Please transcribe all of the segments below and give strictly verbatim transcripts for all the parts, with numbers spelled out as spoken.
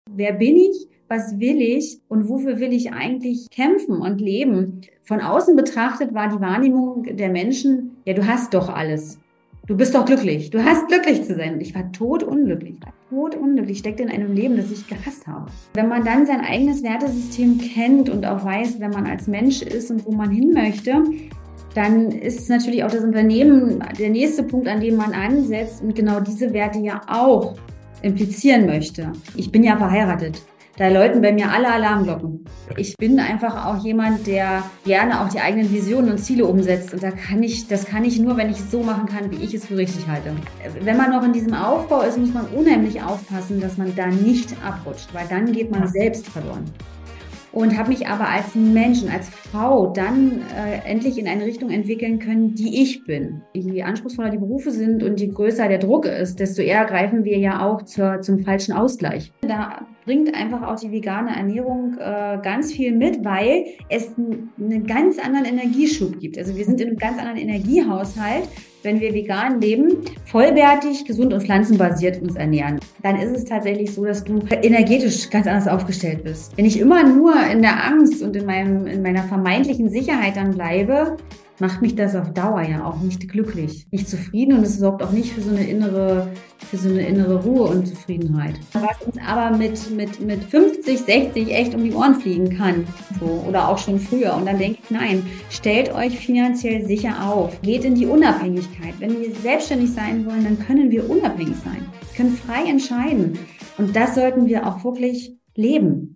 Wer bin ich? Was will ich? Und wofür will ich eigentlich kämpfen und leben? Von außen betrachtet war die Wahrnehmung der Menschen, ja, du hast doch alles. Du bist doch glücklich. Du hast glücklich zu sein. Und ich war totunglücklich. Ich war totunglücklich. Ich steckte in einem Leben, das ich gehasst habe. Wenn man dann sein eigenes Wertesystem kennt und auch weiß, wer man als Mensch ist und wo man hin möchte, dann ist natürlich auch das Unternehmen der nächste Punkt, an dem man ansetzt und genau diese Werte ja auch implizieren möchte. Ich bin ja verheiratet. Da läuten bei mir alle Alarmglocken. Ich bin einfach auch jemand, der gerne auch die eigenen Visionen und Ziele umsetzt. Und da kann ich, das kann ich nur, wenn ich es so machen kann, wie ich es für richtig halte. Wenn man noch in diesem Aufbau ist, muss man unheimlich aufpassen, dass man da nicht abrutscht, weil dann geht man selbst verloren. Und habe mich aber als Mensch und als Frau dann äh, endlich in eine Richtung entwickeln können, die ich bin. Je anspruchsvoller die Berufe sind und je größer der Druck ist, desto eher greifen wir ja auch zur, zum falschen Ausgleich. Da bringt einfach auch die vegane Ernährung äh, ganz viel mit, weil es einen ganz anderen Energieschub gibt. Also wir sind in einem ganz anderen Energiehaushalt, wenn wir vegan leben, vollwertig, gesund und pflanzenbasiert uns ernähren. Dann ist es tatsächlich so, dass du energetisch ganz anders aufgestellt bist. Wenn ich immer nur in der Angst und in, meinem, in meiner vermeintlichen Sicherheit dann bleibe, macht mich das auf Dauer ja auch nicht glücklich, nicht zufrieden, und es sorgt auch nicht für so eine innere, für so eine innere Ruhe und Zufriedenheit. Was uns aber mit, mit, mit fünfzig, sechzig echt um die Ohren fliegen kann, so, oder auch schon früher. Und dann denke ich, nein, stellt euch finanziell sicher auf, geht in die Unabhängigkeit. Wenn wir selbstständig sein wollen, dann können wir unabhängig sein, wir können frei entscheiden, und das sollten wir auch wirklich leben.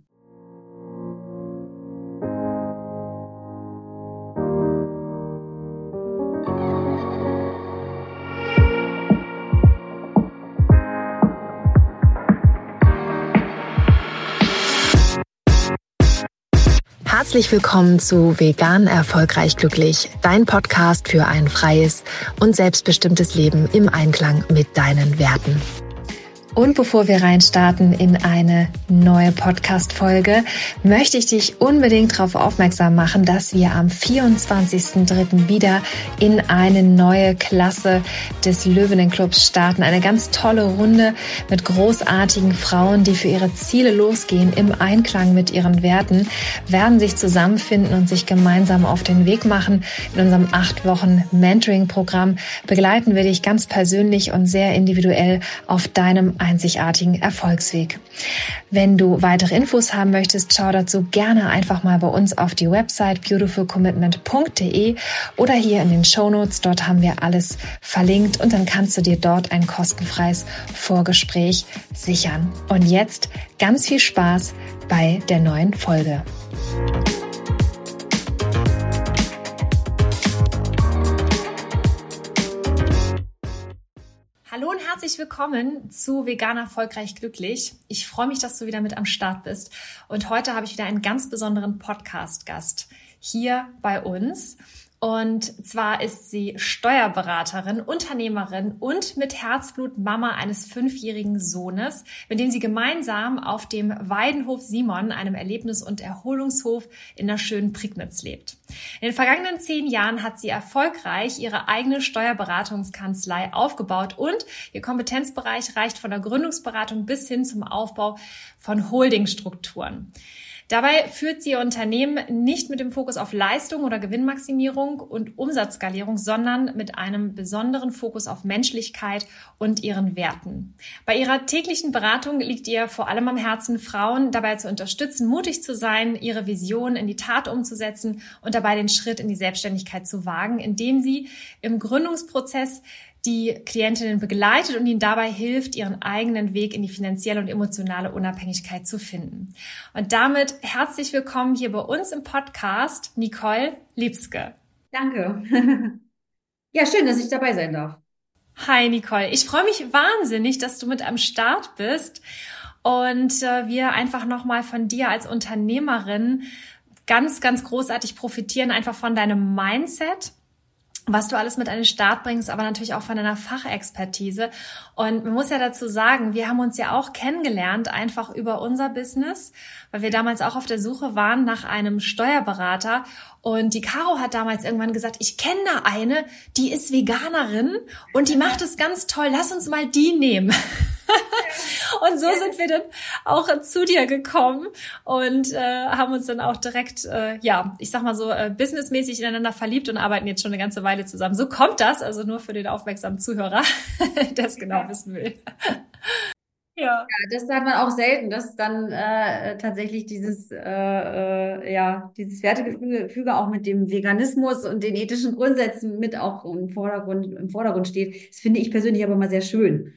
Herzlich willkommen zu Vegan Erfolgreich Glücklich, dein Podcast für ein freies und selbstbestimmtes Leben im Einklang mit deinen Werten. Und bevor wir reinstarten in eine neue Podcast-Folge, möchte ich dich unbedingt darauf aufmerksam machen, dass wir am vierundzwanzigsten dritten wieder in eine neue Klasse des Löwinnen-Clubs starten. Eine ganz tolle Runde mit großartigen Frauen, die für ihre Ziele losgehen, im Einklang mit ihren Werten, werden sich zusammenfinden und sich gemeinsam auf den Weg machen. In unserem acht Wochen Mentoring-Programm begleiten wir dich ganz persönlich und sehr individuell auf deinem einzigartigen Erfolgsweg. Wenn du weitere Infos haben möchtest, schau dazu gerne einfach mal bei uns auf die Website beautiful commitment punkt de oder hier in den Shownotes. Dort haben wir alles verlinkt und dann kannst du dir dort ein kostenfreies Vorgespräch sichern. Und jetzt ganz viel Spaß bei der neuen Folge. Hallo und herzlich willkommen zu Vegan Erfolgreich Glücklich. Ich freue mich, dass du wieder mit am Start bist. Und heute habe ich wieder einen ganz besonderen Podcast-Gast hier bei uns. Und zwar ist sie Steuerberaterin, Unternehmerin und mit Herzblut Mama eines fünfjährigen Sohnes, mit dem sie gemeinsam auf dem Weidenhof Simon, einem Erlebnis- und Erholungshof in der schönen Prignitz, lebt. In den vergangenen zehn Jahren hat sie erfolgreich ihre eigene Steuerberatungskanzlei aufgebaut und ihr Kompetenzbereich reicht von der Gründungsberatung bis hin zum Aufbau von Holdingstrukturen. Dabei führt sie ihr Unternehmen nicht mit dem Fokus auf Leistung oder Gewinnmaximierung und Umsatzskalierung, sondern mit einem besonderen Fokus auf Menschlichkeit und ihren Werten. Bei ihrer täglichen Beratung liegt ihr vor allem am Herzen, Frauen dabei zu unterstützen, mutig zu sein, ihre Vision in die Tat umzusetzen und dabei den Schritt in die Selbstständigkeit zu wagen, indem sie im Gründungsprozess die Klientinnen begleitet und ihnen dabei hilft, ihren eigenen Weg in die finanzielle und emotionale Unabhängigkeit zu finden. Und damit herzlich willkommen hier bei uns im Podcast, Nicole Liebske. Danke. Ja, schön, dass ich dabei sein darf. Hi Nicole, ich freue mich wahnsinnig, dass du mit am Start bist und äh, wir einfach nochmal von dir als Unternehmerin ganz, ganz großartig profitieren, einfach von deinem Mindset, was du alles mit an den Start bringst, aber natürlich auch von deiner Fachexpertise. Und man muss ja dazu sagen, wir haben uns ja auch kennengelernt, einfach über unser Business, weil wir damals auch auf der Suche waren nach einem Steuerberater. Und die Caro hat damals irgendwann gesagt, ich kenne da eine, die ist Veganerin und die macht es ganz toll, lass uns mal die nehmen. Und so sind wir dann auch zu dir gekommen und äh, haben uns dann auch direkt, äh, ja, ich sag mal so, äh, businessmäßig ineinander verliebt und arbeiten jetzt schon eine ganze Weile zusammen. So kommt das, also nur für den aufmerksamen Zuhörer, der es genau wissen will. Ja. Ja, das hat man auch selten, dass dann äh, tatsächlich dieses, äh, äh, ja, dieses Wertegefüge auch mit dem Veganismus und den ethischen Grundsätzen mit auch im Vordergrund, im Vordergrund steht. Das finde ich persönlich aber mal sehr schön.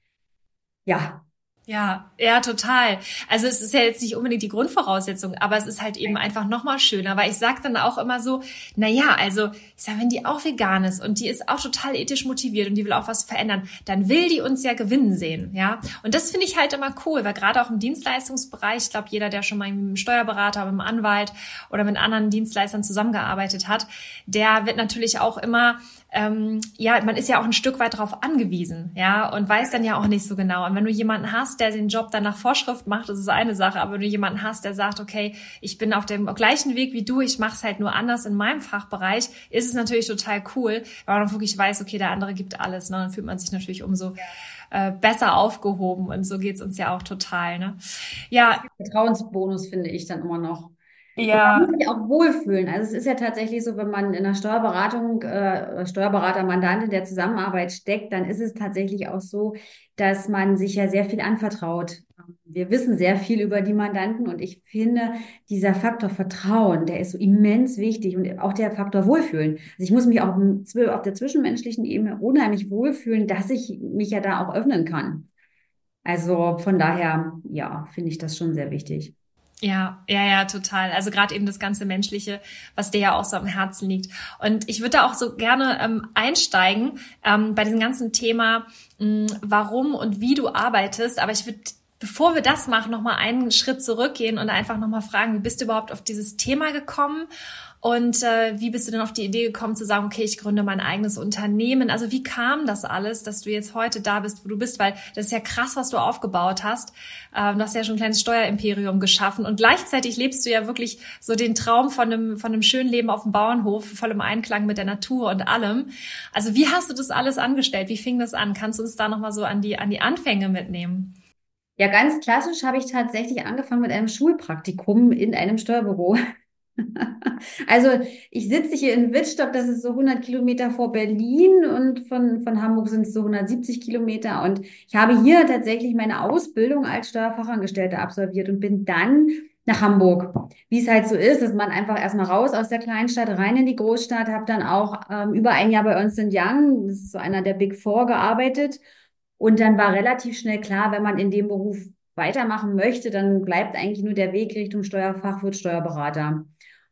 Ja. Ja, ja, total. Also es ist ja jetzt nicht unbedingt die Grundvoraussetzung, aber es ist halt eben einfach nochmal schöner, weil ich sag dann auch immer so, na ja, also ich sag, wenn die auch vegan ist und die ist auch total ethisch motiviert und die will auch was verändern, dann will die uns ja gewinnen sehen, ja. Und das finde ich halt immer cool, weil gerade auch im Dienstleistungsbereich, ich glaube, jeder, der schon mal mit einem Steuerberater, mit einem Anwalt oder mit anderen Dienstleistern zusammengearbeitet hat, der wird natürlich auch immer Ähm, ja, man ist ja auch ein Stück weit darauf angewiesen, ja, und weiß dann ja auch nicht so genau. Und wenn du jemanden hast, der den Job dann nach Vorschrift macht, das ist eine Sache. Aber wenn du jemanden hast, der sagt, okay, ich bin auf dem gleichen Weg wie du, ich mache es halt nur anders in meinem Fachbereich, ist es natürlich total cool, weil man wirklich weiß, okay, der andere gibt alles, ne? Dann fühlt man sich natürlich umso äh, besser aufgehoben und so geht's uns ja auch total, ne? Ja. Vertrauensbonus finde ich dann immer noch. Und man Ja. muss sich auch wohlfühlen. Also es ist ja tatsächlich so, wenn man in einer Steuerberatung, äh, Steuerberater, Mandantin der Zusammenarbeit steckt, dann ist es tatsächlich auch so, dass man sich ja sehr viel anvertraut. Wir wissen sehr viel über die Mandanten und ich finde, dieser Faktor Vertrauen, der ist so immens wichtig und auch der Faktor Wohlfühlen. Also ich muss mich auch auf der zwischenmenschlichen Ebene unheimlich wohlfühlen, dass ich mich ja da auch öffnen kann. Also von daher, ja, finde ich das schon sehr wichtig. Ja, ja, ja, total. Also gerade eben das ganze Menschliche, was dir ja auch so am Herzen liegt. Und ich würde da auch so gerne ähm, einsteigen ähm, bei diesem ganzen Thema, mh, warum und wie du arbeitest. Aber ich würde, bevor wir das machen, nochmal einen Schritt zurückgehen und einfach nochmal fragen, wie bist du überhaupt auf dieses Thema gekommen? Und äh, wie bist du denn auf die Idee gekommen zu sagen, okay, ich gründe mein eigenes Unternehmen? Also wie kam das alles, dass du jetzt heute da bist, wo du bist? Weil das ist ja krass, was du aufgebaut hast. Ähm, du hast ja schon ein kleines Steuerimperium geschaffen und gleichzeitig lebst du ja wirklich so den Traum von einem von einem schönen Leben auf dem Bauernhof, voll im Einklang mit der Natur und allem. Also wie hast du das alles angestellt? Wie fing das an? Kannst du uns da nochmal so an die an die Anfänge mitnehmen? Ja, ganz klassisch habe ich tatsächlich angefangen mit einem Schulpraktikum in einem Steuerbüro. Also ich sitze hier in Wittstock, das ist so hundert Kilometer vor Berlin und von, von Hamburg sind es so hundertsiebzig Kilometer. Und ich habe hier tatsächlich meine Ausbildung als Steuerfachangestellte absolviert und bin dann nach Hamburg. Wie es halt so ist, dass man einfach erstmal raus aus der Kleinstadt, rein in die Großstadt, habe dann auch ähm, über ein Jahr bei Ernst and Young, das ist so einer der Big Four, gearbeitet. Und dann war relativ schnell klar, wenn man in dem Beruf weitermachen möchte, dann bleibt eigentlich nur der Weg Richtung Steuerfachwirt, Steuerberater.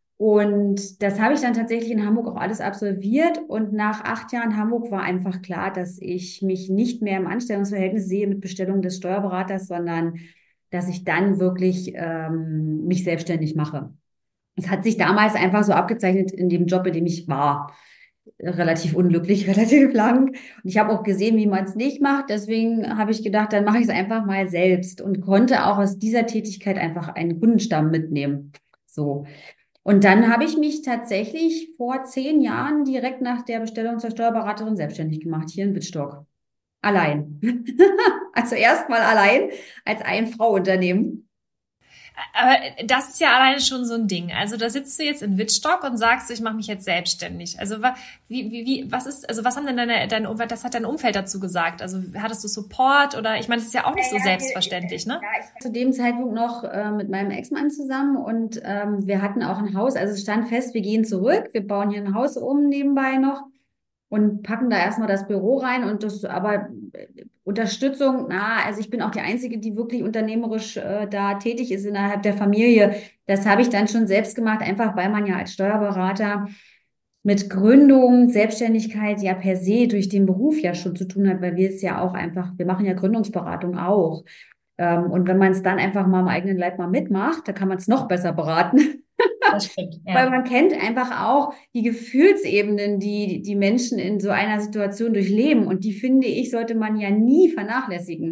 Und das habe ich dann tatsächlich in Hamburg auch alles absolviert. Und nach acht Jahren Hamburg war einfach klar, dass ich mich nicht mehr im Anstellungsverhältnis sehe mit Bestellung des Steuerberaters, sondern dass ich dann wirklich ähm, mich selbstständig mache. Es hat sich damals einfach so abgezeichnet in dem Job, in dem ich war. Relativ unglücklich, relativ lang. Und ich habe auch gesehen, wie man es nicht macht. Deswegen habe ich gedacht, dann mache ich es einfach mal selbst und konnte auch aus dieser Tätigkeit einfach einen Kundenstamm mitnehmen. So. Und dann habe ich mich tatsächlich vor zehn Jahren direkt nach der Bestellung zur Steuerberaterin selbstständig gemacht, hier in Wittstock. Allein. Also erstmal allein als Ein-Frau-Unternehmen. Aber das ist ja alleine schon so ein Ding. Also da sitzt du jetzt in Wittstock und sagst, ich mache mich jetzt selbstständig. Also wie, wie, wie, was ist, also was haben denn deine, deine Umfeld, das hat dein Umfeld dazu gesagt? Also hattest du Support oder, ich meine, das ist ja auch nicht so selbstverständlich, ne? Ja, ich war zu dem Zeitpunkt noch äh, mit meinem Ex-Mann zusammen und ähm, wir hatten auch ein Haus. Also es stand fest, wir gehen zurück, wir bauen hier ein Haus um nebenbei noch und packen da erstmal das Büro rein und das, aber äh, Unterstützung, na, also ich bin auch die Einzige, die wirklich unternehmerisch äh, da tätig ist innerhalb der Familie. Das habe ich dann schon selbst gemacht, einfach weil man ja als Steuerberater mit Gründung, Selbstständigkeit ja per se durch den Beruf ja schon zu tun hat, weil wir es ja auch einfach, wir machen ja Gründungsberatung auch. Ähm, und wenn man es dann einfach mal im eigenen Leib mal mitmacht, da kann man es noch besser beraten. Das stimmt, Weil ja. man kennt einfach auch die Gefühlsebenen, die die Menschen in so einer Situation durchleben. Und die, finde ich, sollte man ja nie vernachlässigen.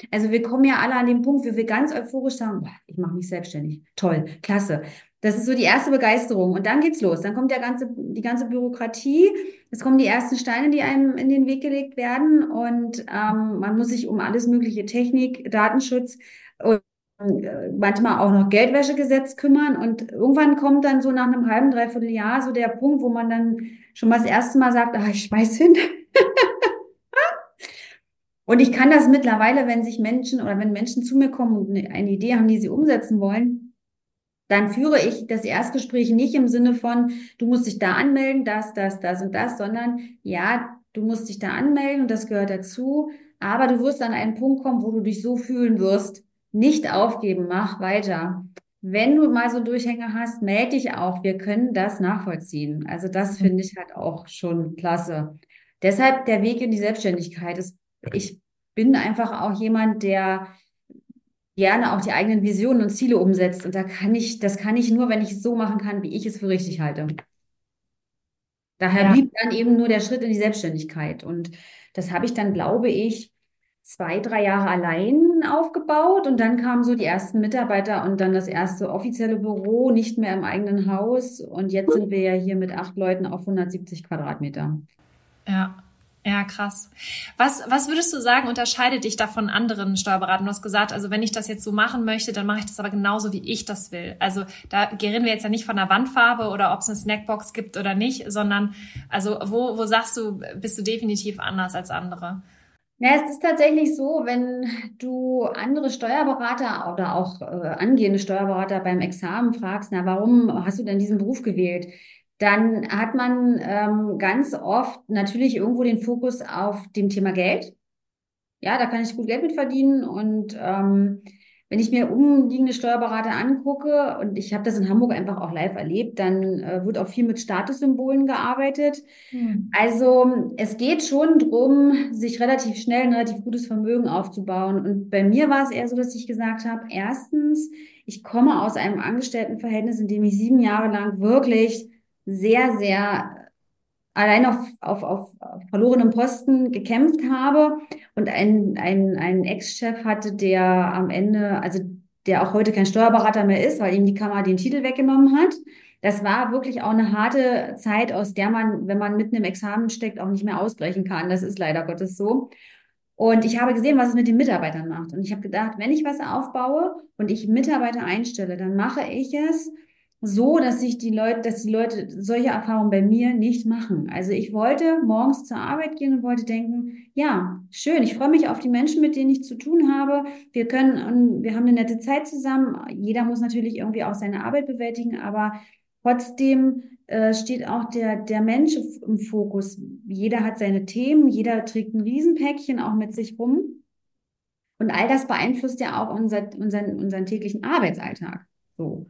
Also wir kommen ja alle an den Punkt, wo wir ganz euphorisch sagen, boah, ich mache mich selbstständig. Toll, klasse. Das ist so die erste Begeisterung. Und dann geht's los. Dann kommt der ganze, die ganze Bürokratie. Es kommen die ersten Steine, die einem in den Weg gelegt werden. Und ähm, man muss sich um alles mögliche Technik, Datenschutz und äh, manchmal auch noch Geldwäschegesetz kümmern. Und irgendwann kommt dann so nach einem halben, dreiviertel Jahr so der Punkt, wo man dann schon mal das erste Mal sagt, ah, ich schmeiß hin. Und ich kann das mittlerweile, wenn sich Menschen oder wenn Menschen zu mir kommen und eine eine Idee haben, die sie umsetzen wollen, dann führe ich das Erstgespräch nicht im Sinne von, du musst dich da anmelden, das, das, das und das, sondern ja, du musst dich da anmelden und das gehört dazu, aber du wirst an einen Punkt kommen, wo du dich so fühlen wirst, nicht aufgeben, mach weiter. Wenn du mal so Durchhänger hast, melde dich auch, wir können das nachvollziehen. Also das finde ich halt auch schon klasse. Deshalb der Weg in die Selbstständigkeit ist, ich bin einfach auch jemand, der gerne auch die eigenen Visionen und Ziele umsetzt. Und da kann ich, das kann ich nur, wenn ich es so machen kann, wie ich es für richtig halte. Daher Ja. blieb dann eben nur der Schritt in die Selbstständigkeit. Und das habe ich dann, glaube ich, zwei, drei Jahre allein aufgebaut. Und dann kamen so die ersten Mitarbeiter und dann das erste offizielle Büro, nicht mehr im eigenen Haus. Und jetzt sind wir ja hier mit acht Leuten auf hundertsiebzig Quadratmeter. Ja, ja, krass. Was, was würdest du sagen, unterscheidet dich da von anderen Steuerberatern? Du hast gesagt, also wenn ich das jetzt so machen möchte, dann mache ich das aber genauso, wie ich das will. Also da reden wir jetzt ja nicht von der Wandfarbe oder ob es eine Snackbox gibt oder nicht, sondern also wo, wo sagst du, bist du definitiv anders als andere? Ja, es ist tatsächlich so, wenn du andere Steuerberater oder auch äh, angehende Steuerberater beim Examen fragst, na, warum hast du denn diesen Beruf gewählt? Dann hat man ähm, ganz oft natürlich irgendwo den Fokus auf dem Thema Geld. Ja, da kann ich gut Geld mit verdienen. Und ähm, wenn ich mir umliegende Steuerberater angucke, und ich habe das in Hamburg einfach auch live erlebt, dann äh, wird auch viel mit Statussymbolen gearbeitet. Hm. Also es geht schon drum, sich relativ schnell ein relativ gutes Vermögen aufzubauen. Und bei mir war es eher so, dass ich gesagt habe, erstens, ich komme aus einem Angestelltenverhältnis, in dem ich sieben Jahre lang wirklich sehr, sehr allein auf, auf, auf verlorenem Posten gekämpft habe und ein, ein, ein Ex-Chef hatte, der am Ende, also der auch heute kein Steuerberater mehr ist, weil ihm die Kammer den Titel weggenommen hat. Das war wirklich auch eine harte Zeit, aus der man, wenn man mitten im Examen steckt, auch nicht mehr ausbrechen kann. Das ist leider Gottes so. Und ich habe gesehen, was es mit den Mitarbeitern macht. Und ich habe gedacht, wenn ich was aufbaue und ich Mitarbeiter einstelle, dann mache ich es so, dass sich die Leute, dass die Leute solche Erfahrungen bei mir nicht machen. Also ich wollte morgens zur Arbeit gehen und wollte denken, ja, schön, ich freue mich auf die Menschen, mit denen ich zu tun habe. Wir können, wir haben eine nette Zeit zusammen. Jeder muss natürlich irgendwie auch seine Arbeit bewältigen, aber trotzdem äh, steht auch der, der Mensch im Fokus. Jeder hat seine Themen, jeder trägt ein Riesenpäckchen auch mit sich rum. Und all das beeinflusst ja auch unser, unseren, unseren täglichen Arbeitsalltag. So.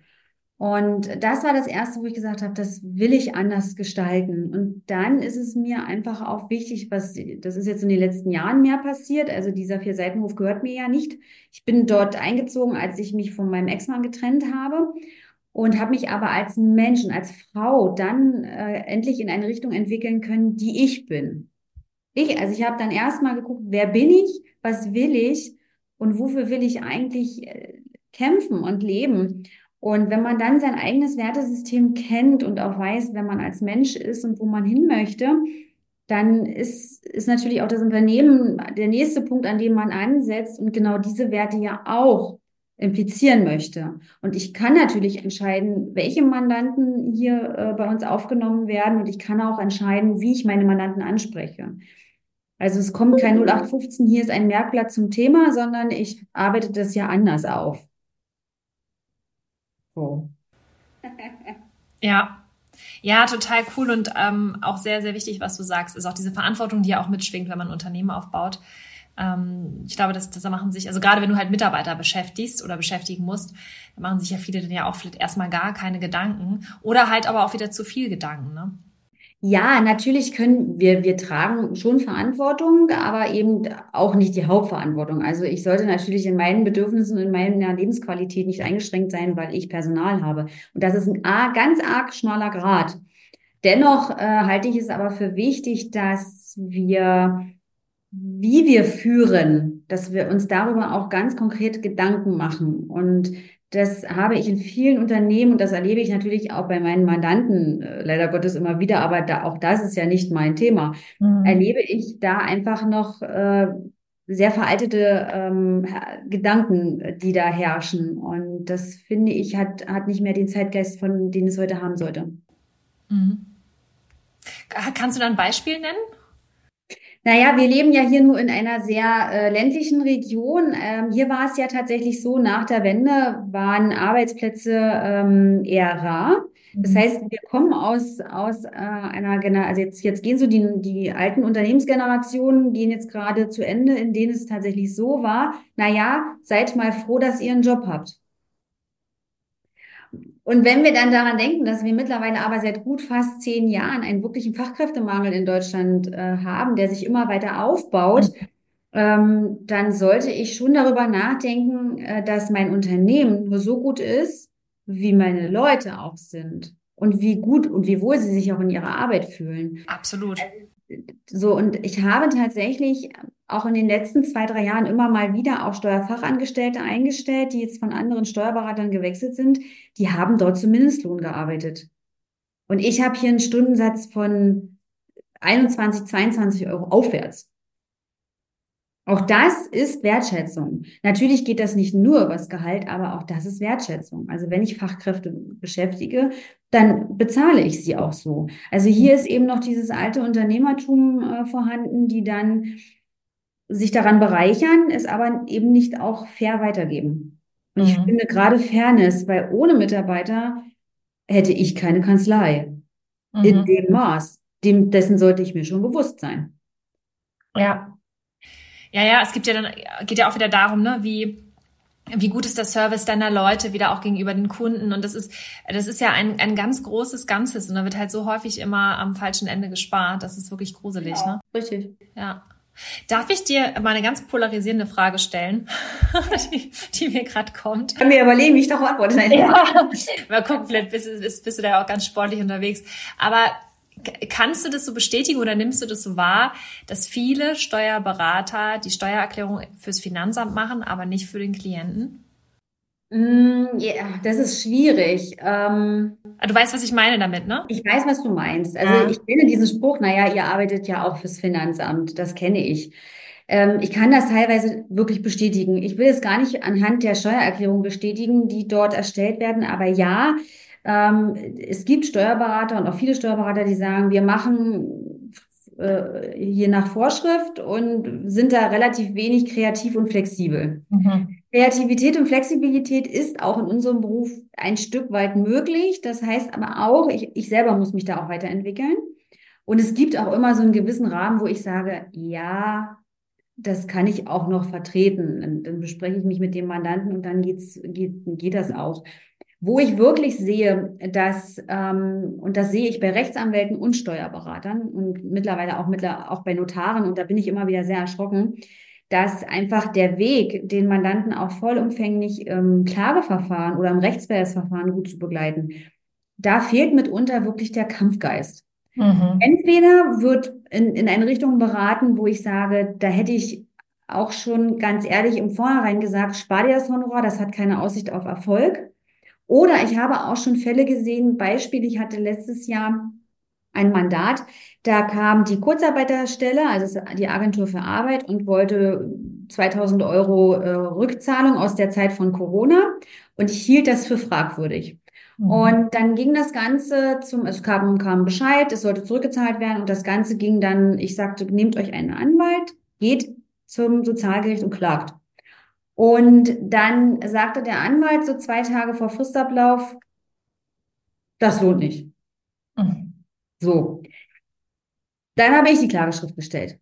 Und das war das Erste, wo ich gesagt habe, das will ich anders gestalten. Und dann ist es mir einfach auch wichtig, was, das ist jetzt in den letzten Jahren mehr passiert. Also dieser Vier-Seitenhof gehört mir ja nicht. Ich bin dort eingezogen, als ich mich von meinem Ex-Mann getrennt habe und habe mich aber als Mensch und als Frau dann äh, endlich in eine Richtung entwickeln können, die ich bin. Ich, also ich habe dann erstmal geguckt, wer bin ich, was will ich und wofür will ich eigentlich äh, kämpfen und leben. Und wenn man dann sein eigenes Wertesystem kennt und auch weiß, wer man als Mensch ist und wo man hin möchte, dann ist, ist natürlich auch das Unternehmen der nächste Punkt, an dem man ansetzt und genau diese Werte ja auch implizieren möchte. Und ich kann natürlich entscheiden, welche Mandanten hier äh, bei uns aufgenommen werden und ich kann auch entscheiden, wie ich meine Mandanten anspreche. Also es kommt kein null acht fünfzehn, hier ist ein Merkblatt zum Thema, sondern ich arbeite das ja anders auf. So. Ja, ja, total cool und ähm, auch sehr, sehr wichtig, was du sagst, ist auch diese Verantwortung, die ja auch mitschwingt, wenn man ein Unternehmen aufbaut. Ähm, ich glaube, das, das machen sich, also gerade wenn du halt Mitarbeiter beschäftigst oder beschäftigen musst, dann machen sich ja viele dann ja auch vielleicht erstmal gar keine Gedanken oder halt aber auch wieder zu viel Gedanken, ne? Ja, natürlich können wir, wir tragen schon Verantwortung, aber eben auch nicht die Hauptverantwortung. Also ich sollte natürlich in meinen Bedürfnissen und in meiner Lebensqualität nicht eingeschränkt sein, weil ich Personal habe. Und das ist ein a- ganz arg schmaler Grat. Dennoch äh, halte ich es aber für wichtig, dass wir, wie wir führen, dass wir uns darüber auch ganz konkret Gedanken machen. Und das habe ich in vielen Unternehmen, und das erlebe ich natürlich auch bei meinen Mandanten, äh, leider Gottes immer wieder, aber da, auch das ist ja nicht mein Thema, Mhm. erlebe ich da einfach noch äh, sehr veraltete ähm, Gedanken, die da herrschen. Und das finde ich, hat, hat nicht mehr den Zeitgeist, von den es heute haben sollte. Mhm. Kannst du da ein Beispiel nennen? Naja, wir leben ja hier nur in einer sehr äh, ländlichen Region. Ähm, hier war es ja tatsächlich so, nach der Wende waren Arbeitsplätze ähm, eher rar. Das Mhm. heißt, wir kommen aus, aus äh, einer Generation, also jetzt, jetzt gehen so die, die alten Unternehmensgenerationen, gehen jetzt gerade zu Ende, in denen es tatsächlich so war, naja, seid mal froh, dass ihr einen Job habt. Und wenn wir dann daran denken, dass wir mittlerweile aber seit gut fast zehn Jahren einen wirklichen Fachkräftemangel in Deutschland äh, haben, der sich immer weiter aufbaut, ähm, dann sollte ich schon darüber nachdenken, äh, dass mein Unternehmen nur so gut ist, wie meine Leute auch sind und wie gut und wie wohl sie sich auch in ihrer Arbeit fühlen. Absolut. So, und ich habe tatsächlich auch in den letzten zwei, drei Jahren immer mal wieder auch Steuerfachangestellte eingestellt, die jetzt von anderen Steuerberatern gewechselt sind. Die haben dort zum Mindestlohn gearbeitet. Und ich habe hier einen Stundensatz von einundzwanzig, zweiundzwanzig Euro aufwärts. Auch das ist Wertschätzung. Natürlich geht das nicht nur über das Gehalt, aber auch das ist Wertschätzung. Also wenn ich Fachkräfte beschäftige, dann bezahle ich sie auch so. Also hier ist eben noch dieses alte Unternehmertum äh, vorhanden, die dann sich daran bereichern, es aber eben nicht auch fair weitergeben. Und ich Mhm. finde gerade Fairness, weil ohne Mitarbeiter hätte ich keine Kanzlei in Mhm. dem Maß. Dem, dessen sollte ich mir schon bewusst sein. Ja. Ja, ja, es gibt ja dann, geht ja auch wieder darum, ne, wie, wie gut ist der Service deiner Leute wieder auch gegenüber den Kunden. Und das ist, das ist ja ein, ein ganz großes Ganzes. Und da wird halt so häufig immer am falschen Ende gespart. Das ist wirklich gruselig, ne? Richtig. Ja. Darf ich dir mal eine ganz polarisierende Frage stellen, die, die mir gerade kommt? Ich kann mir überlegen, wie ich darauf antworte. Ja. Mal gucken, vielleicht bist, bist, bist du da auch ganz sportlich unterwegs. Aber kannst du das so bestätigen oder nimmst du das so wahr, dass viele Steuerberater die Steuererklärung fürs Finanzamt machen, aber nicht für den Klienten? Mm, ja, das ist schwierig. Ähm, Du weißt, was ich meine damit, ne? ich weiß, was du meinst. Also Ja. ich kenne diesen Spruch, naja, ihr arbeitet ja auch fürs Finanzamt. Das kenne ich. Ähm, ich kann das teilweise wirklich bestätigen. Ich will es gar nicht anhand der Steuererklärung bestätigen, die dort erstellt werden. Aber ja, ähm, es gibt Steuerberater und auch viele Steuerberater, die sagen, wir machen äh, hier nach Vorschrift und sind da relativ wenig kreativ und flexibel. Mhm. Kreativität und Flexibilität ist auch in unserem Beruf ein Stück weit möglich. Das heißt aber auch, ich, ich selber muss mich da auch weiterentwickeln. Und es gibt auch immer so einen gewissen Rahmen, wo ich sage, ja, das kann ich auch noch vertreten. Dann, dann bespreche ich mich mit dem Mandanten und dann geht's, geht, geht das auch. Wo ich wirklich sehe, dass, ähm, und das sehe ich bei Rechtsanwälten und Steuerberatern und mittlerweile auch, mittler, auch bei Notaren, und da bin ich immer wieder sehr erschrocken, dass einfach der Weg, den Mandanten auch vollumfänglich im Klageverfahren oder im Rechtsbehelfsverfahren gut zu begleiten, da fehlt mitunter wirklich der Kampfgeist. Mhm. Entweder wird in, in eine Richtung beraten, wo ich sage, da hätte ich auch schon ganz ehrlich im Vornherein gesagt, spar dir das Honorar, das hat keine Aussicht auf Erfolg. Oder ich habe auch schon Fälle gesehen, Beispiel, ich hatte letztes Jahr ein Mandat, da kam die Kurzarbeiterstelle, also die Agentur für Arbeit, und wollte zweitausend Euro äh, Rückzahlung aus der Zeit von Corona, und ich hielt das für fragwürdig. Mhm. Und dann ging das Ganze zum, es kam, kam Bescheid, es sollte zurückgezahlt werden, und das Ganze ging dann, ich sagte, nehmt euch einen Anwalt, geht zum Sozialgericht und klagt. Und dann sagte der Anwalt so zwei Tage vor Fristablauf, das lohnt nicht. Mhm. So, dann habe ich die Klageschrift gestellt.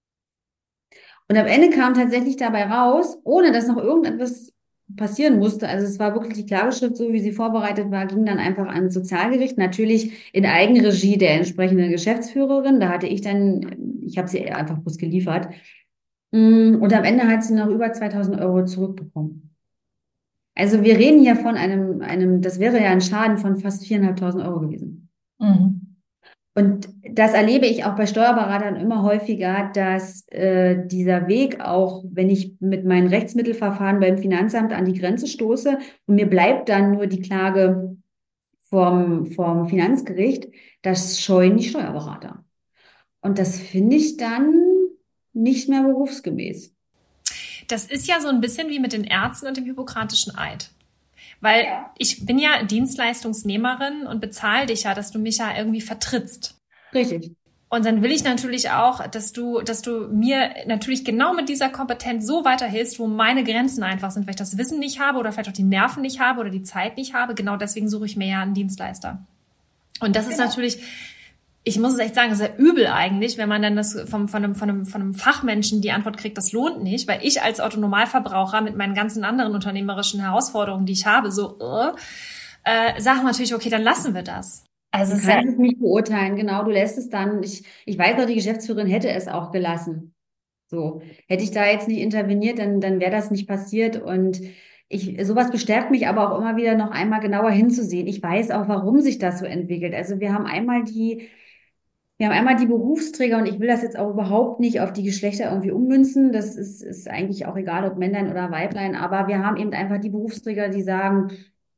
Und am Ende kam tatsächlich dabei raus, ohne dass noch irgendetwas passieren musste. Also es war wirklich die Klageschrift, so wie sie vorbereitet war, ging dann einfach ans Sozialgericht. Natürlich in Eigenregie der entsprechenden Geschäftsführerin. Da hatte ich dann, ich habe sie einfach bloß geliefert. Mm, Und am Ende hat sie noch über zweitausend Euro zurückbekommen. Also wir reden hier von einem, einem, das wäre ja ein Schaden von fast viertausendfünfhundert Euro gewesen. Mhm. Und das erlebe ich auch bei Steuerberatern immer häufiger, dass äh, dieser Weg auch, wenn ich mit meinen Rechtsmittelverfahren beim Finanzamt an die Grenze stoße und mir bleibt dann nur die Klage vom, vom Finanzgericht, das scheuen die Steuerberater. Und das finde ich dann nicht mehr berufsgemäß. Das ist ja so ein bisschen wie mit den Ärzten und dem Hippokratischen Eid. Weil ja. ich bin ja Dienstleistungsnehmerin und bezahle dich ja, dass du mich ja irgendwie vertrittst. Richtig. Und dann will ich natürlich auch, dass du, dass du mir natürlich genau mit dieser Kompetenz so weiterhilfst, wo meine Grenzen einfach sind, weil ich das Wissen nicht habe oder vielleicht auch die Nerven nicht habe oder die Zeit nicht habe. Genau deswegen suche ich mir ja einen Dienstleister. Und das genau. ist natürlich, ich muss es echt sagen, sehr übel eigentlich, wenn man dann das vom, von einem, von einem, von einem Fachmenschen die Antwort kriegt, das lohnt nicht, weil ich als Autonormalverbraucher mit meinen ganzen anderen unternehmerischen Herausforderungen, die ich habe, so, äh, äh sage natürlich, okay, dann lassen wir das. Also du kannst es nicht beurteilen, genau, du lässt es dann, ich, ich weiß noch, die Geschäftsführerin hätte es auch gelassen. So, hätte ich da jetzt nicht interveniert, dann, dann wäre das nicht passiert und ich, sowas bestärkt mich aber auch immer wieder noch einmal genauer hinzusehen. Ich weiß auch, warum sich das so entwickelt. Also wir haben einmal die, wir haben einmal die Berufsträger und ich will das jetzt auch überhaupt nicht auf die Geschlechter irgendwie ummünzen. Das ist, ist eigentlich auch egal, ob Männlein oder Weiblein, aber wir haben eben einfach die Berufsträger, die sagen,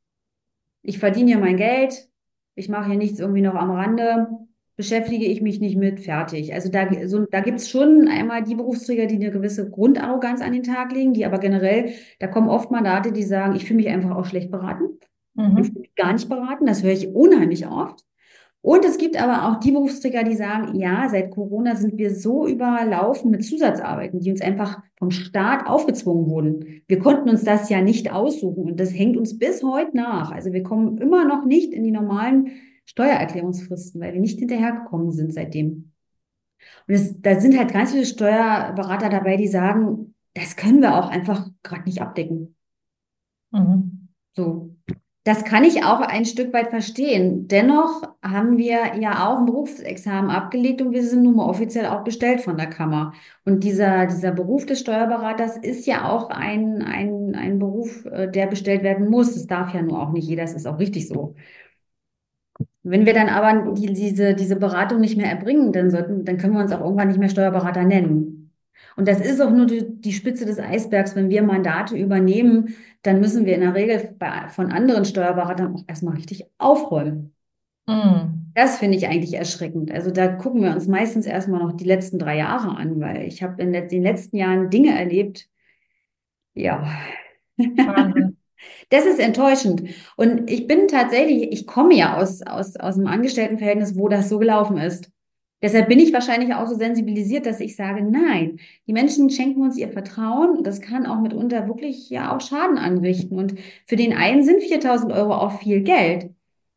ich verdiene hier mein Geld, ich mache hier nichts irgendwie noch am Rande, beschäftige ich mich nicht mit, fertig. Also da, so, da gibt es schon einmal die Berufsträger, die eine gewisse Grundarroganz an den Tag legen, die aber generell, da kommen oft Mandate, die sagen, ich fühle mich einfach auch schlecht beraten. Mhm. Ich fühle mich gar nicht beraten, das höre ich unheimlich oft. Und es gibt aber auch die Berufsträger, die sagen, ja, seit Corona sind wir so überlaufen mit Zusatzarbeiten, die uns einfach vom Staat aufgezwungen wurden. Wir konnten uns das ja nicht aussuchen und das hängt uns bis heute nach. Also wir kommen immer noch nicht in die normalen Steuererklärungsfristen, weil wir nicht hinterhergekommen sind seitdem. Und es, da sind halt ganz viele Steuerberater dabei, die sagen, das können wir auch einfach gerade nicht abdecken. Mhm. So. Das kann ich auch ein Stück weit verstehen. Dennoch haben wir ja auch ein Berufsexamen abgelegt und wir sind nun mal offiziell auch bestellt von der Kammer. Und dieser, dieser Beruf des Steuerberaters ist ja auch ein, ein, ein Beruf, äh, der bestellt werden muss. Das darf ja nur auch nicht jeder, das ist auch richtig so. Wenn wir dann aber die, diese, diese Beratung nicht mehr erbringen, dann sollten, dann können wir uns auch irgendwann nicht mehr Steuerberater nennen. Und das ist auch nur die, die Spitze des Eisbergs. Wenn wir Mandate übernehmen, dann müssen wir in der Regel bei, von anderen Steuerberatern auch erstmal richtig aufräumen. Mm. Das finde ich eigentlich erschreckend. Also da gucken wir uns meistens erstmal noch die letzten drei Jahre an, weil ich habe in den letzten Jahren Dinge erlebt. Ja. Wahnsinn. Das ist enttäuschend. Und ich bin tatsächlich, ich komme ja aus, aus, aus einem Angestelltenverhältnis, wo das so gelaufen ist. Deshalb bin ich wahrscheinlich auch so sensibilisiert, dass ich sage, nein, die Menschen schenken uns ihr Vertrauen und das kann auch mitunter wirklich ja auch Schaden anrichten. Und für den einen sind viertausend Euro auch viel Geld.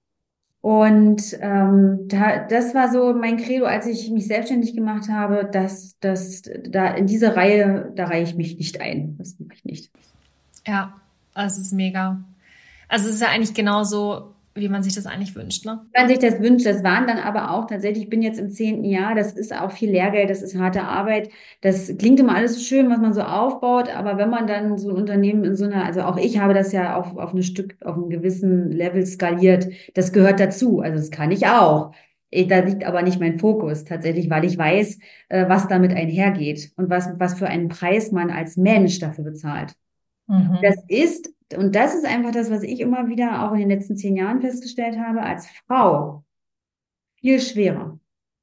Und ähm, da, das war so mein Credo, als ich mich selbstständig gemacht habe, dass, dass da in diese Reihe, da reihe ich mich nicht ein. Das mache ich nicht. Ja, das ist mega. Also es ist ja eigentlich genauso, wie man sich das eigentlich wünscht, ne? Wie man sich das wünscht, das waren dann aber auch tatsächlich, ich bin jetzt im zehnten Jahr, das ist auch viel Lehrgeld, das ist harte Arbeit. Das klingt immer alles so schön, was man so aufbaut, aber wenn man dann so ein Unternehmen in so einer, also auch ich habe das ja auf, auf ein Stück, auf einem gewissen Level skaliert, das gehört dazu, also das kann ich auch. Da liegt aber nicht mein Fokus tatsächlich, weil ich weiß, was damit einhergeht und was, was für einen Preis man als Mensch dafür bezahlt. Mhm. Das ist, und das ist einfach das, was ich immer wieder auch in den letzten zehn Jahren festgestellt habe, als Frau viel schwerer.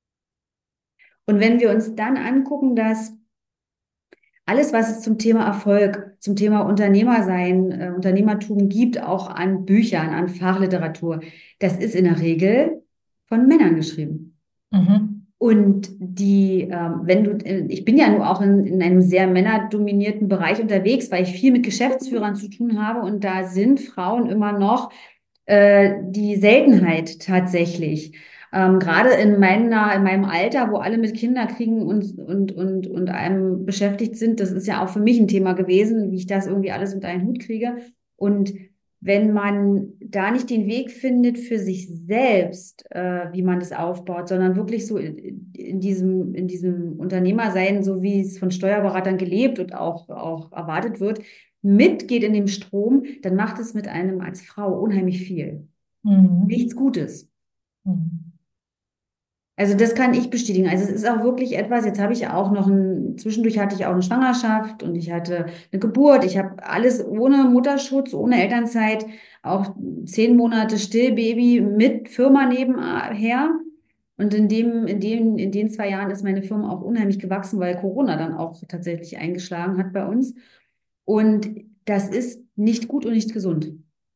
Und wenn wir uns dann angucken, dass alles, was es zum Thema Erfolg, zum Thema Unternehmersein, äh, Unternehmertum gibt, auch an Büchern, an Fachliteratur, das ist in der Regel von Männern geschrieben. Mhm. Und die, ähm, wenn du, ich bin ja nur auch in, in einem sehr männerdominierten Bereich unterwegs, weil ich viel mit Geschäftsführern zu tun habe und da sind Frauen immer noch äh, die Seltenheit tatsächlich. Ähm, gerade in meiner, in meinem Alter, wo alle mit Kinderkriegen und, und, und, und einem beschäftigt sind, das ist ja auch für mich ein Thema gewesen, wie ich das irgendwie alles unter einen Hut kriege. Und wenn man da nicht den Weg findet für sich selbst, äh, wie man das aufbaut, sondern wirklich so in, in diesem, in diesem Unternehmersein, so wie es von Steuerberatern gelebt und auch, auch erwartet wird, mitgeht in dem Strom, dann macht es mit einem als Frau unheimlich viel. Mhm. Nichts Gutes. Mhm. Also das kann ich bestätigen. Also es ist auch wirklich etwas, jetzt habe ich auch noch ein, zwischendurch hatte ich auch eine Schwangerschaft und ich hatte eine Geburt. Ich habe alles ohne Mutterschutz, ohne Elternzeit, auch zehn Monate Stillbaby mit Firma nebenher. Und in dem, in dem, in den zwei Jahren ist meine Firma auch unheimlich gewachsen, weil Corona dann auch tatsächlich eingeschlagen hat bei uns. Und das ist nicht gut und nicht gesund.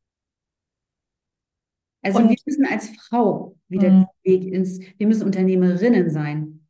Also wir Und, müssen als Frau wieder den mhm. Weg ins, wir müssen Unternehmerinnen sein.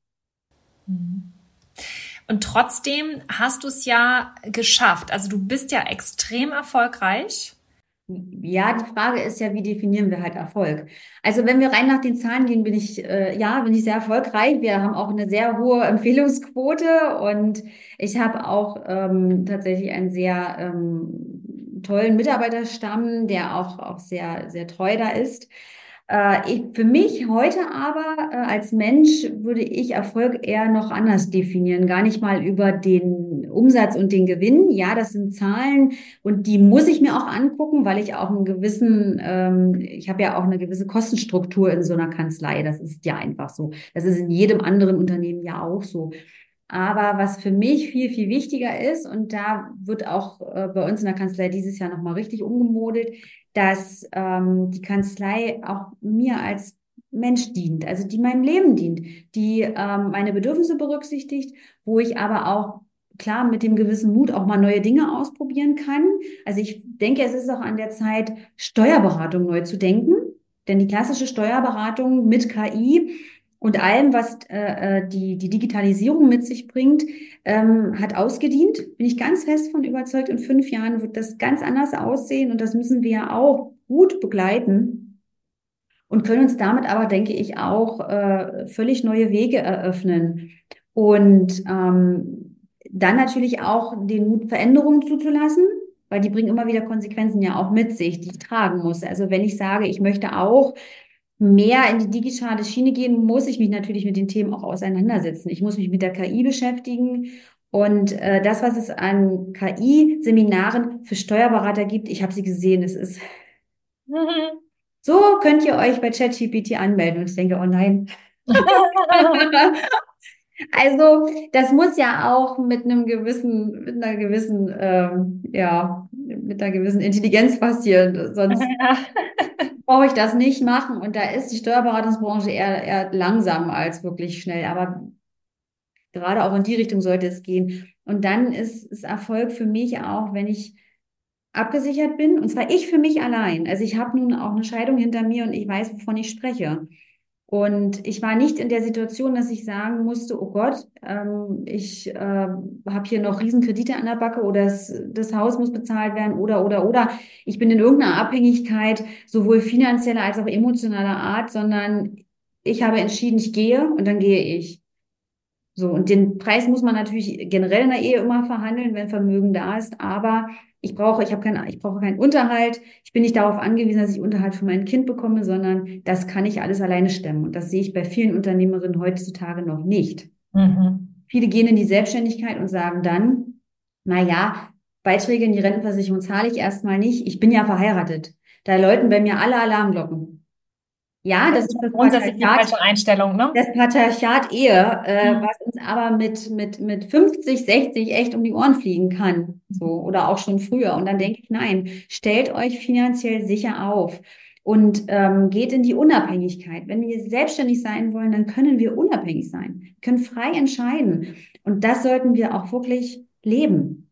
Und trotzdem hast du es ja geschafft. Also du bist ja extrem erfolgreich. Ja, die Frage ist ja, wie definieren wir halt Erfolg? Also wenn wir rein nach den Zahlen gehen, bin ich, äh, ja, bin ich sehr erfolgreich. Wir haben auch eine sehr hohe Empfehlungsquote und ich habe auch ähm, tatsächlich einen sehr ähm, tollen Mitarbeiterstamm, der auch, auch sehr, sehr treu da ist. Äh, ich, für mich heute aber äh, als Mensch würde ich Erfolg eher noch anders definieren. Gar nicht mal über den Umsatz und den Gewinn. Ja, das sind Zahlen und die muss ich mir auch angucken, weil ich auch einen gewissen, ähm, ich habe ja auch eine gewisse Kostenstruktur in so einer Kanzlei. Das ist ja einfach so. Das ist in jedem anderen Unternehmen ja auch so. Aber was für mich viel, viel wichtiger ist, und da wird auch äh, bei uns in der Kanzlei dieses Jahr nochmal richtig umgemodelt, dass ähm, die Kanzlei auch mir als Mensch dient, also die meinem Leben dient, die ähm, meine Bedürfnisse berücksichtigt, wo ich aber auch klar mit dem gewissen Mut auch mal neue Dinge ausprobieren kann. Also ich denke, es ist auch an der Zeit, Steuerberatung neu zu denken, denn die klassische Steuerberatung mit K I und allem, was äh, äh, die, die Digitalisierung mit sich bringt, ähm, hat ausgedient. Bin ich ganz fest von überzeugt. In fünf Jahren wird das ganz anders aussehen und das müssen wir ja auch gut begleiten und können uns damit aber, denke ich, auch äh, völlig neue Wege eröffnen. Und ähm, dann natürlich auch den Mut, Veränderungen zuzulassen, weil die bringen immer wieder Konsequenzen ja auch mit sich, die ich tragen muss. Also wenn ich sage, ich möchte auch mehr in die digitale Schiene gehen, muss ich mich natürlich mit den Themen auch auseinandersetzen. Ich muss mich mit der K I beschäftigen. Und äh, das, was es an K I-Seminaren für Steuerberater gibt, ich habe sie gesehen, es ist, Mhm. so könnt ihr euch bei ChatGPT anmelden. Und ich denke, oh nein. Also, das muss ja auch mit einem gewissen, mit einer gewissen, ähm, ja, mit einer gewissen Intelligenz passieren. Sonst brauche ich das nicht machen. Und da ist die Steuerberatungsbranche eher, eher langsam als wirklich schnell. Aber gerade auch in die Richtung sollte es gehen. Und dann ist, ist Erfolg für mich auch, wenn ich abgesichert bin. Und zwar ich für mich allein. Also ich habe nun auch eine Scheidung hinter mir und ich weiß, wovon ich spreche. Und ich war nicht in der Situation, dass ich sagen musste, oh Gott, ähm, ich äh, habe hier noch Riesenkredite an der Backe oder das, das Haus muss bezahlt werden oder, oder, oder. Ich bin in irgendeiner Abhängigkeit, sowohl finanzieller als auch emotionaler Art, sondern ich habe entschieden, ich gehe und dann gehe ich. So, und den Preis muss man natürlich generell in der Ehe immer verhandeln, wenn Vermögen da ist. Aber ich brauche, ich habe keinen, ich brauche keinen Unterhalt. Ich bin nicht darauf angewiesen, dass ich Unterhalt für mein Kind bekomme, sondern das kann ich alles alleine stemmen. Und das sehe ich bei vielen Unternehmerinnen heutzutage noch nicht. Mhm. Viele gehen in die Selbstständigkeit und sagen dann, na ja, Beiträge in die Rentenversicherung zahle ich erstmal nicht. Ich bin ja verheiratet. Da läuten bei mir alle Alarmglocken. Ja, Das das ist ist das grundsätzlich die Patriarchat. falsche Einstellung, ne? Das Patriarchat Ehe, äh, Mhm. was uns aber mit, mit, mit fünfzig, sechzig echt um die Ohren fliegen kann. So, oder auch schon früher. Und dann denke ich, nein, stellt euch finanziell sicher auf und ähm, geht in die Unabhängigkeit. Wenn wir selbstständig sein wollen, dann können wir unabhängig sein, wir können frei entscheiden. Und das sollten wir auch wirklich leben.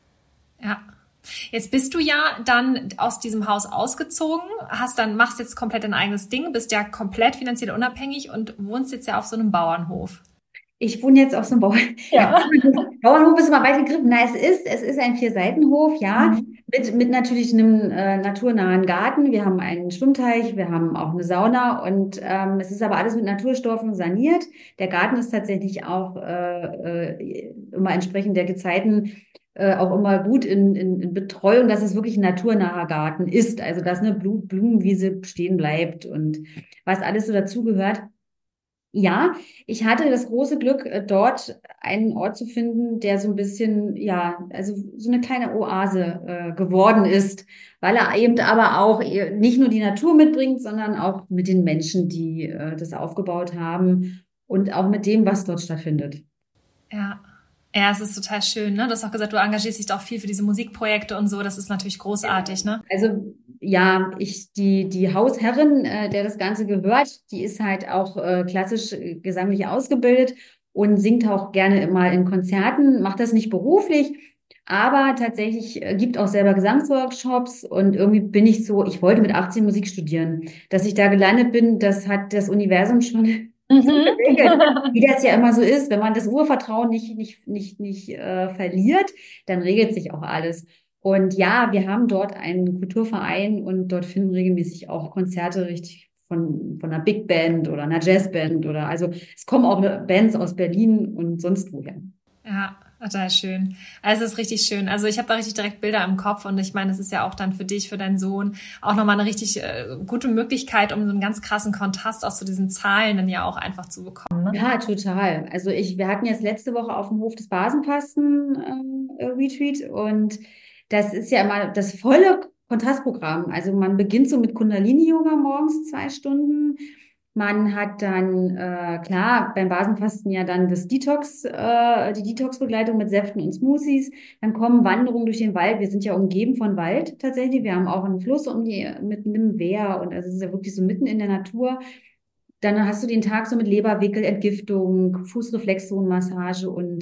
Ja. Jetzt bist du ja dann aus diesem Haus ausgezogen, hast dann, machst jetzt komplett dein eigenes Ding, bist ja komplett finanziell unabhängig und wohnst jetzt ja auf so einem Bauernhof. Ich wohne jetzt auf so einem Bauern. Ja, Ja. Bauernhof ist immer weit gegriffen. Na, es ist, es ist ein Vierseitenhof, ja, Mhm. mit, mit natürlich einem äh, naturnahen Garten. Wir haben einen Schwimmteich, wir haben auch eine Sauna und ähm, es ist aber alles mit Naturstoffen saniert. Der Garten ist tatsächlich auch äh, äh, immer entsprechend der Gezeiten äh, auch immer gut in, in, in Betreuung, dass es wirklich ein naturnaher Garten ist. Also, dass eine Blu- Blumenwiese stehen bleibt und was alles so dazugehört. Ja, ich hatte das große Glück, äh, dort einen Ort zu finden, der so ein bisschen, ja, also so eine kleine Oase äh, geworden ist, weil er eben aber auch eh- nicht nur die Natur mitbringt, sondern auch mit den Menschen, die äh, das aufgebaut haben und auch mit dem, was dort stattfindet. Ja. Ja, es ist total schön, ne? Du hast auch gesagt, du engagierst dich da auch viel für diese Musikprojekte und so. Das ist natürlich großartig, ne? Also ja, ich die die Hausherrin, äh, der das Ganze gehört, die ist halt auch äh, klassisch äh, gesanglich ausgebildet und singt auch gerne mal in Konzerten, macht das nicht beruflich, aber tatsächlich äh, gibt auch selber Gesangsworkshops und irgendwie bin ich so, ich wollte mit achtzehn Musik studieren. Dass ich da gelandet bin, das hat das Universum schon so Mhm. geregelt. Wie das ja immer so ist, wenn man das Urvertrauen nicht, nicht, nicht, nicht äh, verliert, dann regelt sich auch alles. Und ja, wir haben dort einen Kulturverein und dort finden regelmäßig auch Konzerte richtig von, von einer Big Band oder einer Jazzband oder also es kommen auch Bands aus Berlin und sonst woher. Ja, total schön. Also es ist richtig schön. Also ich habe da richtig direkt Bilder im Kopf und ich meine, es ist ja auch dann für dich, für deinen Sohn auch nochmal eine richtig äh, gute Möglichkeit, um so einen ganz krassen Kontrast auch zu diesen Zahlen dann ja auch einfach zu bekommen. Ne? Ja, total. Also ich, wir hatten jetzt letzte Woche auf dem Hof des Basenfasten ähm, äh, Retreat und das ist ja immer das volle Kontrastprogramm. Also man beginnt so mit Kundalini-Yoga morgens zwei Stunden. Man hat dann, äh, klar, beim Basenfasten ja dann das Detox, äh, die Detox-Begleitung mit Säften und Smoothies. Dann kommen Wanderungen durch den Wald. Wir sind ja umgeben von Wald tatsächlich. Wir haben auch einen Fluss um die, mit einem Wehr und also es ist ja wirklich so mitten in der Natur. Dann hast du den Tag so mit Leberwickel, Entgiftung, Fußreflexzonenmassage und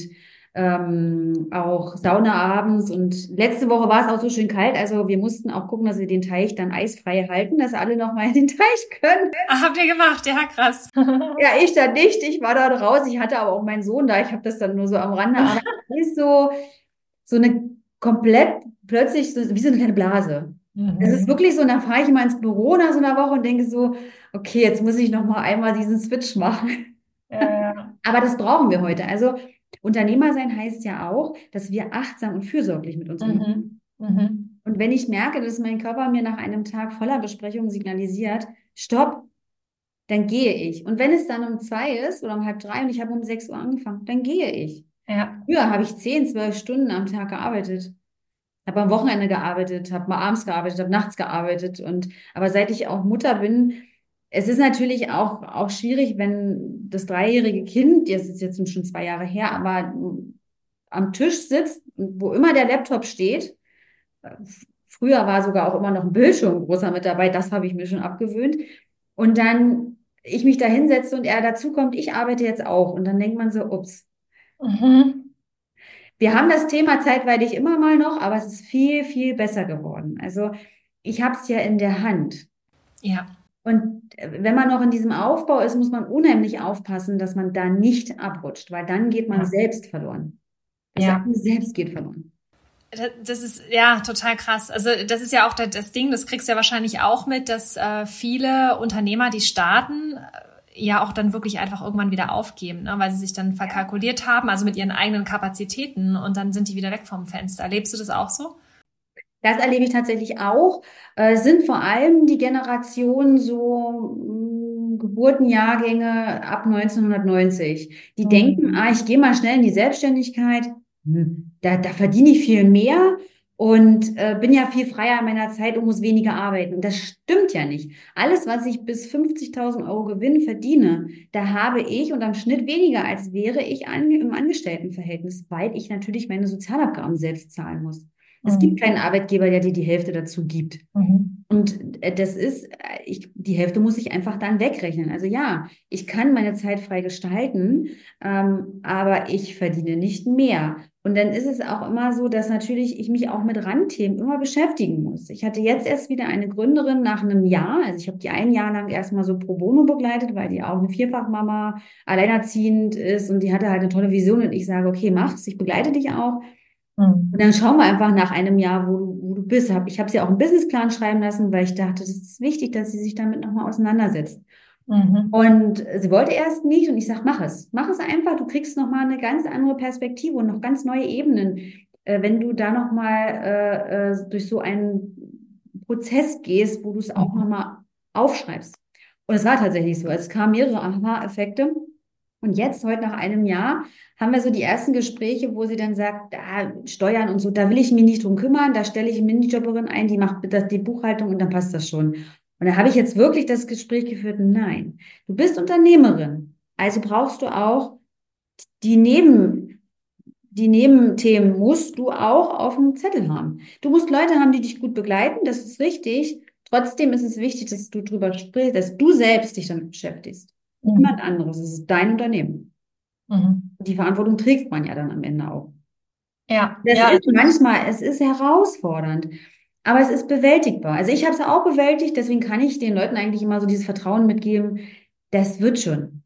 ähm, auch Sauna abends. Und letzte Woche war es auch so schön kalt. Also wir mussten auch gucken, dass wir den Teich dann eisfrei halten, dass alle noch mal in den Teich können. Ah, habt ihr gemacht? Ja, krass. Ja, ich dann nicht. Ich war da raus. Ich hatte aber auch meinen Sohn da. Ich habe das dann nur so am Rande. Aber es ist so, so eine komplett plötzlich so, wie so eine kleine Blase. Es ist Mhm. wirklich so, und dann fahre ich immer ins Büro nach so einer Woche und denke so, okay, jetzt muss ich noch mal einmal diesen Switch machen. Ja, ja. Aber das brauchen wir heute. Also Unternehmer sein heißt ja auch, dass wir achtsam und fürsorglich mit uns umgehen. Mhm. Mhm. Und wenn ich merke, dass mein Körper mir nach einem Tag voller Besprechung signalisiert, stopp, dann gehe ich. Und wenn es dann um zwei ist oder um halb drei und ich habe um sechs Uhr angefangen, dann gehe ich. Ja. Früher habe ich zehn, zwölf Stunden am Tag gearbeitet. Habe am Wochenende gearbeitet, habe mal abends gearbeitet, habe nachts gearbeitet und aber seit ich auch Mutter bin, es ist natürlich auch auch schwierig, wenn das dreijährige Kind, das ist jetzt schon zwei Jahre her, aber am Tisch sitzt, wo immer der Laptop steht. Früher war sogar auch immer noch ein Bildschirm großer mit dabei, das habe ich mir schon abgewöhnt. Und dann ich mich da hinsetze und er dazu kommt, ich arbeite jetzt auch. Und dann denkt man so, ups. Mhm. Wir haben das Thema zeitweilig immer mal noch, aber es ist viel, viel besser geworden. Also ich habe es ja in der Hand. Ja. Und äh, wenn man noch in diesem Aufbau ist, muss man unheimlich aufpassen, dass man da nicht abrutscht, weil dann geht man Ja. selbst verloren. Das Ja. eigene Selbst geht verloren. Das ist ja total krass. Also das ist ja auch das, das Ding, das kriegst du ja wahrscheinlich auch mit, dass äh, viele Unternehmer, die starten, äh, ja auch dann wirklich einfach irgendwann wieder aufgeben, ne? Weil sie sich dann verkalkuliert haben, also mit ihren eigenen Kapazitäten und dann sind die wieder weg vom Fenster. Erlebst du das auch so? Das erlebe ich tatsächlich auch. Äh, sind vor allem die Generationen so mh, Geburtenjahrgänge ab neunzehnhundertneunzig. Die denken, Mhm. ah, ich gehe mal schnell in die Selbstständigkeit. Hm, da, da verdiene ich viel mehr und äh, bin ja viel freier in meiner Zeit und muss weniger arbeiten. Und das stimmt ja nicht. Alles, was ich bis fünfzigtausend Euro Gewinn verdiene, da habe ich unterm Schnitt weniger, als wäre ich an, im Angestelltenverhältnis, weil ich natürlich meine Sozialabgaben selbst zahlen muss. Es gibt Mhm. keinen Arbeitgeber, der dir die Hälfte dazu gibt. Mhm. Und äh, das ist, äh, ich, die Hälfte muss ich einfach dann wegrechnen. Also ja, ich kann meine Zeit frei gestalten, ähm, aber ich verdiene nicht mehr. Und dann ist es auch immer so, dass natürlich ich mich auch mit Randthemen immer beschäftigen muss. Ich hatte jetzt erst wieder eine Gründerin nach einem Jahr, also ich habe die ein Jahr lang erstmal so pro bono begleitet, weil die auch eine Vierfachmama, alleinerziehend ist und die hatte halt eine tolle Vision und ich sage, okay, mach's, ich begleite dich auch. Und Mhm. dann schauen wir einfach nach einem Jahr, wo du, wo du bist. Hab- Ich habe sie auch einen Businessplan schreiben lassen, weil ich dachte, das ist wichtig, dass sie sich damit nochmal auseinandersetzt. Mhm. Und sie wollte erst nicht und ich sage, mach es. Mach es einfach. Du kriegst nochmal eine ganz andere Perspektive und noch ganz neue Ebenen, äh, wenn du da nochmal äh, äh, durch so einen Prozess gehst, wo du es auch Mhm. nochmal aufschreibst. Und es war tatsächlich so. Es kamen mehrere Aha-Effekte. Und jetzt, heute nach einem Jahr, haben wir so die ersten Gespräche, wo sie dann sagt, ah, Steuern und so, da will ich mich nicht drum kümmern, da stelle ich eine Minijobberin ein, die macht das, die Buchhaltung und dann passt das schon. Und da habe ich jetzt wirklich das Gespräch geführt, nein, du bist Unternehmerin, also brauchst du auch die Neben, die Nebenthemen musst du auch auf dem Zettel haben. Du musst Leute haben, die dich gut begleiten, das ist richtig. Trotzdem ist es wichtig, dass du drüber sprichst, dass du selbst dich damit beschäftigst. Niemand Mhm. anderes, es ist dein Unternehmen. Mhm. Die Verantwortung trägt man ja dann am Ende auch. Ja, Das ja, ist natürlich. manchmal, es ist herausfordernd, aber es ist bewältigbar. Also ich habe es auch bewältigt, deswegen kann ich den Leuten eigentlich immer so dieses Vertrauen mitgeben, das wird schon.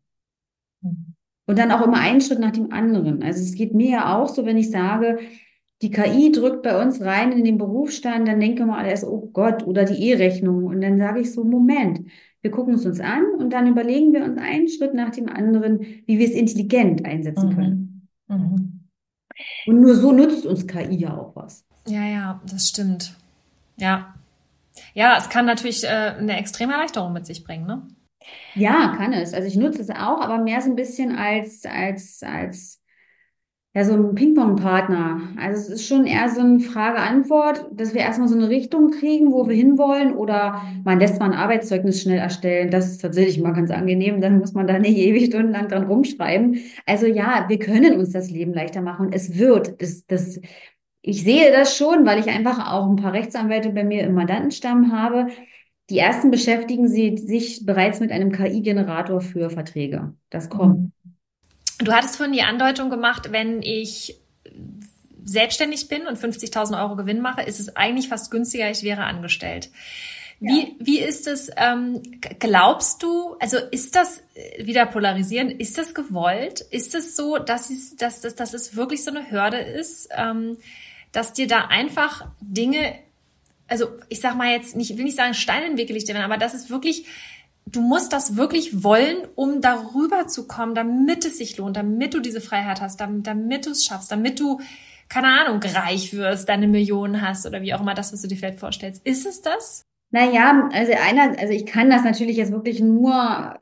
Mhm. Und dann auch immer einen Schritt nach dem anderen. Also es geht mir ja auch so, wenn ich sage, die K I drückt bei uns rein in den Berufsstand, dann denken wir alle erst, oh Gott, oder die E-Rechnung. Und dann sage ich so, Moment, wir gucken es uns an und dann überlegen wir uns einen Schritt nach dem anderen, wie wir es intelligent einsetzen können. Mhm. Mhm. Und nur so nutzt uns K I ja auch was. Ja, ja, das stimmt. Ja. Ja, es kann natürlich äh, eine extreme Erleichterung mit sich bringen, ne? Ja, kann es. Also ich nutze es auch, aber mehr so ein bisschen als, als, als ja, so ein Ping-Pong-Partner. Also es ist schon eher so eine Frage-Antwort, dass wir erstmal so eine Richtung kriegen, wo wir hinwollen, oder man lässt mal ein Arbeitszeugnis schnell erstellen. Das ist tatsächlich mal ganz angenehm. Dann muss man da nicht ewig stundenlang dran rumschreiben. Also ja, wir können uns das Leben leichter machen und es wird. Das, das, ich sehe das schon, weil ich einfach auch ein paar Rechtsanwälte bei mir im Mandantenstamm habe. Die ersten beschäftigen sie sich bereits mit einem K I-Generator für Verträge. Das kommt. Mhm. Du hattest vorhin die Andeutung gemacht, wenn ich selbstständig bin und fünfzigtausend Euro Gewinn mache, ist es eigentlich fast günstiger, ich wäre angestellt. Ja. Wie, wie ist es, ähm, glaubst du, also ist das, äh, wieder polarisieren, ist das gewollt? Ist es so, dass es, dass, dass, dass es wirklich so eine Hürde ist, ähm, dass dir da einfach Dinge, also ich sag mal jetzt nicht, ich will nicht sagen Steine in den Weg gelegt werden, aber das ist wirklich, du musst das wirklich wollen, um darüber zu kommen, damit es sich lohnt, damit du diese Freiheit hast, damit, damit du es schaffst, damit du, keine Ahnung, reich wirst, deine Millionen hast oder wie auch immer das, was du dir vielleicht vorstellst. Ist es das? Naja, also einer, also ich kann das natürlich jetzt wirklich nur,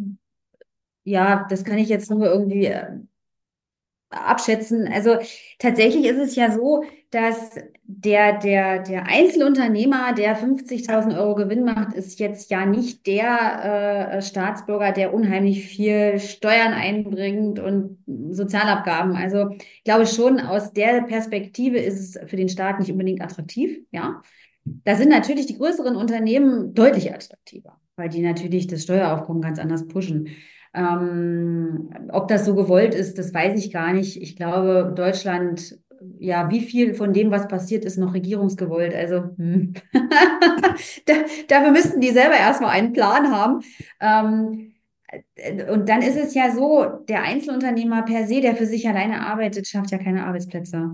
ja, das kann ich jetzt nur irgendwie äh, abschätzen. Also tatsächlich ist es ja so, dass der, der, der Einzelunternehmer, der fünfzigtausend Euro Gewinn macht, ist jetzt ja nicht der äh, Staatsbürger, der unheimlich viel Steuern einbringt und Sozialabgaben. Also ich glaube schon, aus der Perspektive ist es für den Staat nicht unbedingt attraktiv, ja. Da sind natürlich die größeren Unternehmen deutlich attraktiver, weil die natürlich das Steueraufkommen ganz anders pushen. Ähm, ob das so gewollt ist, das weiß ich gar nicht. Ich glaube, Deutschland, ja, wie viel von dem, was passiert, ist noch regierungsgewollt? Also, hm. Da, dafür müssten die selber erstmal einen Plan haben. Ähm, und dann ist es ja so, der Einzelunternehmer per se, der für sich alleine arbeitet, schafft ja keine Arbeitsplätze.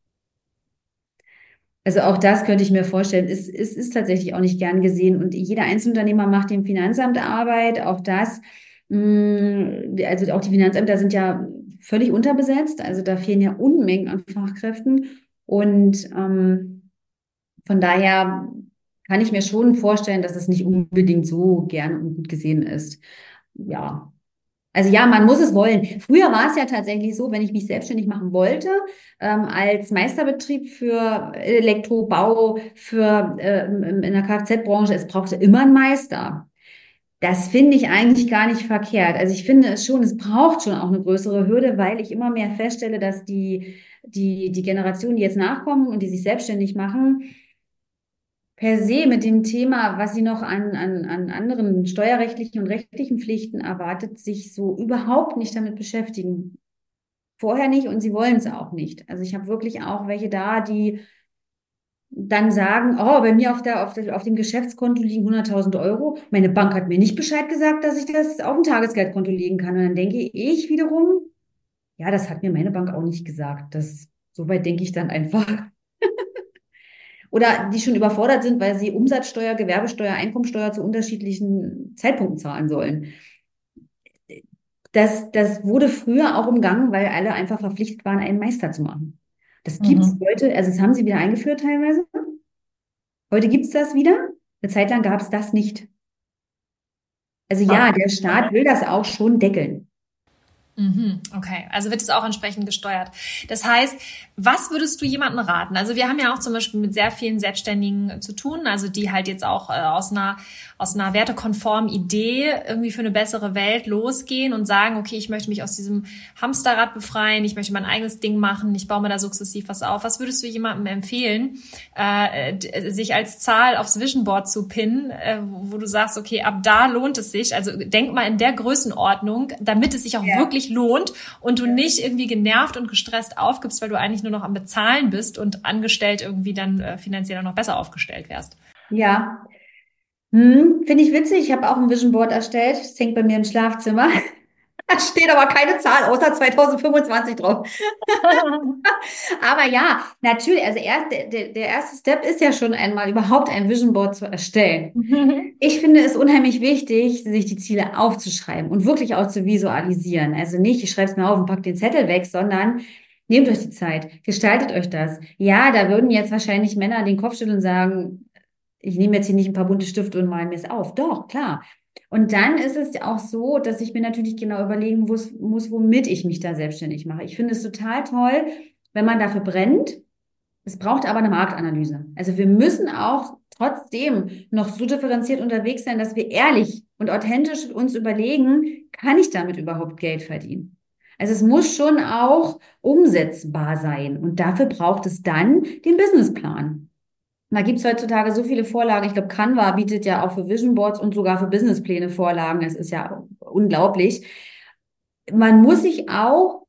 Also auch das könnte ich mir vorstellen. Es, es ist tatsächlich auch nicht gern gesehen. Und jeder Einzelunternehmer macht dem Finanzamt Arbeit. Auch das, mh, also auch die Finanzämter sind ja völlig unterbesetzt. Also da fehlen ja Unmengen an Fachkräften. Und ähm, von daher kann ich mir schon vorstellen, dass es nicht unbedingt so gern und gut gesehen ist. Ja. Also ja, man muss es wollen. Früher war es ja tatsächlich so, wenn ich mich selbstständig machen wollte, ähm, als Meisterbetrieb für Elektrobau, für äh, in der Kfz-Branche, es brauchte immer einen Meister. Das finde ich eigentlich gar nicht verkehrt. Also ich finde es schon, es braucht schon auch eine größere Hürde, weil ich immer mehr feststelle, dass die, die, die Generationen, die jetzt nachkommen und die sich selbstständig machen, per se mit dem Thema, was sie noch an, an, an anderen steuerrechtlichen und rechtlichen Pflichten erwartet, sich so überhaupt nicht damit beschäftigen. Vorher nicht und sie wollen es auch nicht. Also ich habe wirklich auch welche da, die dann sagen, oh, bei mir auf der, auf der, auf dem Geschäftskonto liegen hunderttausend Euro. Meine Bank hat mir nicht Bescheid gesagt, dass ich das auf ein Tagesgeldkonto legen kann. Und dann denke ich wiederum, ja, das hat mir meine Bank auch nicht gesagt. Das, so weit denke ich dann einfach. Oder die schon überfordert sind, weil sie Umsatzsteuer, Gewerbesteuer, Einkommensteuer zu unterschiedlichen Zeitpunkten zahlen sollen. Das, das wurde früher auch umgangen, weil alle einfach verpflichtet waren, einen Meister zu machen. Das gibt es Mhm. heute, also das haben sie wieder eingeführt teilweise. Heute gibt es das wieder. Eine Zeit lang gab es das nicht. Also ja, Ah. der Staat will das auch schon deckeln. Mhm, okay, also wird es auch entsprechend gesteuert. Das heißt, was würdest du jemandem raten? Also wir haben ja auch zum Beispiel mit sehr vielen Selbstständigen zu tun, also die halt jetzt auch äh, aus einer aus einer wertekonformen Idee irgendwie für eine bessere Welt losgehen und sagen, okay, ich möchte mich aus diesem Hamsterrad befreien, ich möchte mein eigenes Ding machen, ich baue mir da sukzessiv was auf. Was würdest du jemandem empfehlen, äh, sich als Zahl aufs Vision Board zu pinnen, äh, wo du sagst, okay, ab da lohnt es sich, also denk mal in der Größenordnung, damit es sich auch ja. wirklich lohnt und du nicht irgendwie genervt und gestresst aufgibst, weil du eigentlich nur noch am Bezahlen bist und angestellt irgendwie dann äh, finanziell noch besser aufgestellt wärst. Ja, hm, finde ich witzig. Ich habe auch ein Vision Board erstellt. Das hängt bei mir im Schlafzimmer. Da steht aber keine Zahl außer zwanzig fünfundzwanzig drauf. Aber ja, natürlich, also erst, der, der erste Step ist ja schon einmal überhaupt ein Vision Board zu erstellen. Ich finde es unheimlich wichtig, sich die Ziele aufzuschreiben und wirklich auch zu visualisieren. Also nicht, ich schreibe es mir auf und pack den Zettel weg, sondern nehmt euch die Zeit, gestaltet euch das. Ja, da würden jetzt wahrscheinlich Männer den Kopf schütteln und sagen, ich nehme jetzt hier nicht ein paar bunte Stifte und male mir es auf. Doch, klar. Und dann ist es auch so, dass ich mir natürlich genau überlegen muss, muss, womit ich mich da selbstständig mache. Ich finde es total toll, wenn man dafür brennt. Es braucht aber eine Marktanalyse. Also wir müssen auch trotzdem noch so differenziert unterwegs sein, dass wir ehrlich und authentisch uns überlegen, kann ich damit überhaupt Geld verdienen? Also es muss schon auch umsetzbar sein. Und dafür braucht es dann den Businessplan. Da gibt es heutzutage so viele Vorlagen. Ich glaube, Canva bietet ja auch für Vision Boards und sogar für Businesspläne Vorlagen. Es ist ja unglaublich. Man muss sich auch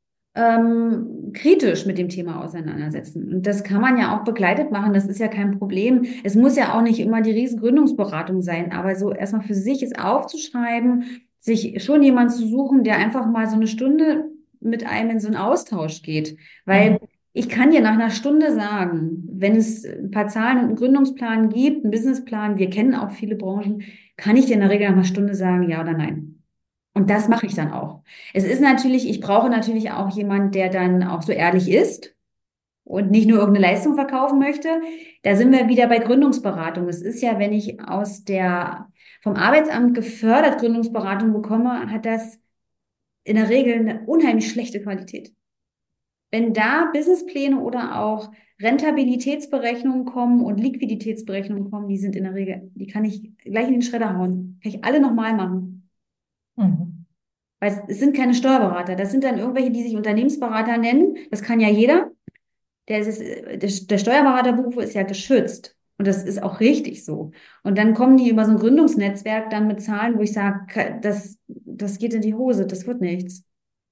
ähm, kritisch mit dem Thema auseinandersetzen. Und das kann man ja auch begleitet machen. Das ist ja kein Problem. Es muss ja auch nicht immer die riesen Gründungsberatung sein. Aber so erstmal für sich es aufzuschreiben, sich schon jemanden zu suchen, der einfach mal so eine Stunde mit einem in so einen Austausch geht. Weil mhm. Ich kann dir nach einer Stunde sagen, wenn es ein paar Zahlen und einen Gründungsplan gibt, einen Businessplan, wir kennen auch viele Branchen, kann ich dir in der Regel nach einer Stunde sagen, ja oder nein. Und das mache ich dann auch. Es ist natürlich, ich brauche natürlich auch jemand, der dann auch so ehrlich ist und nicht nur irgendeine Leistung verkaufen möchte. Da sind wir wieder bei Gründungsberatung. Es ist ja, wenn ich aus der, vom Arbeitsamt gefördert Gründungsberatung bekomme, hat das in der Regel eine unheimlich schlechte Qualität. Wenn da Businesspläne oder auch Rentabilitätsberechnungen kommen und Liquiditätsberechnungen kommen, die sind in der Regel, die kann ich gleich in den Schredder hauen. Kann ich alle nochmal machen. Mhm. Weil es sind keine Steuerberater. Das sind dann irgendwelche, die sich Unternehmensberater nennen. Das kann ja jeder. Der, ist, der, der Steuerberaterberuf ist ja geschützt. Und das ist auch richtig so. Und dann kommen die über so ein Gründungsnetzwerk dann mit Zahlen, wo ich sage, das, das geht in die Hose, das wird nichts.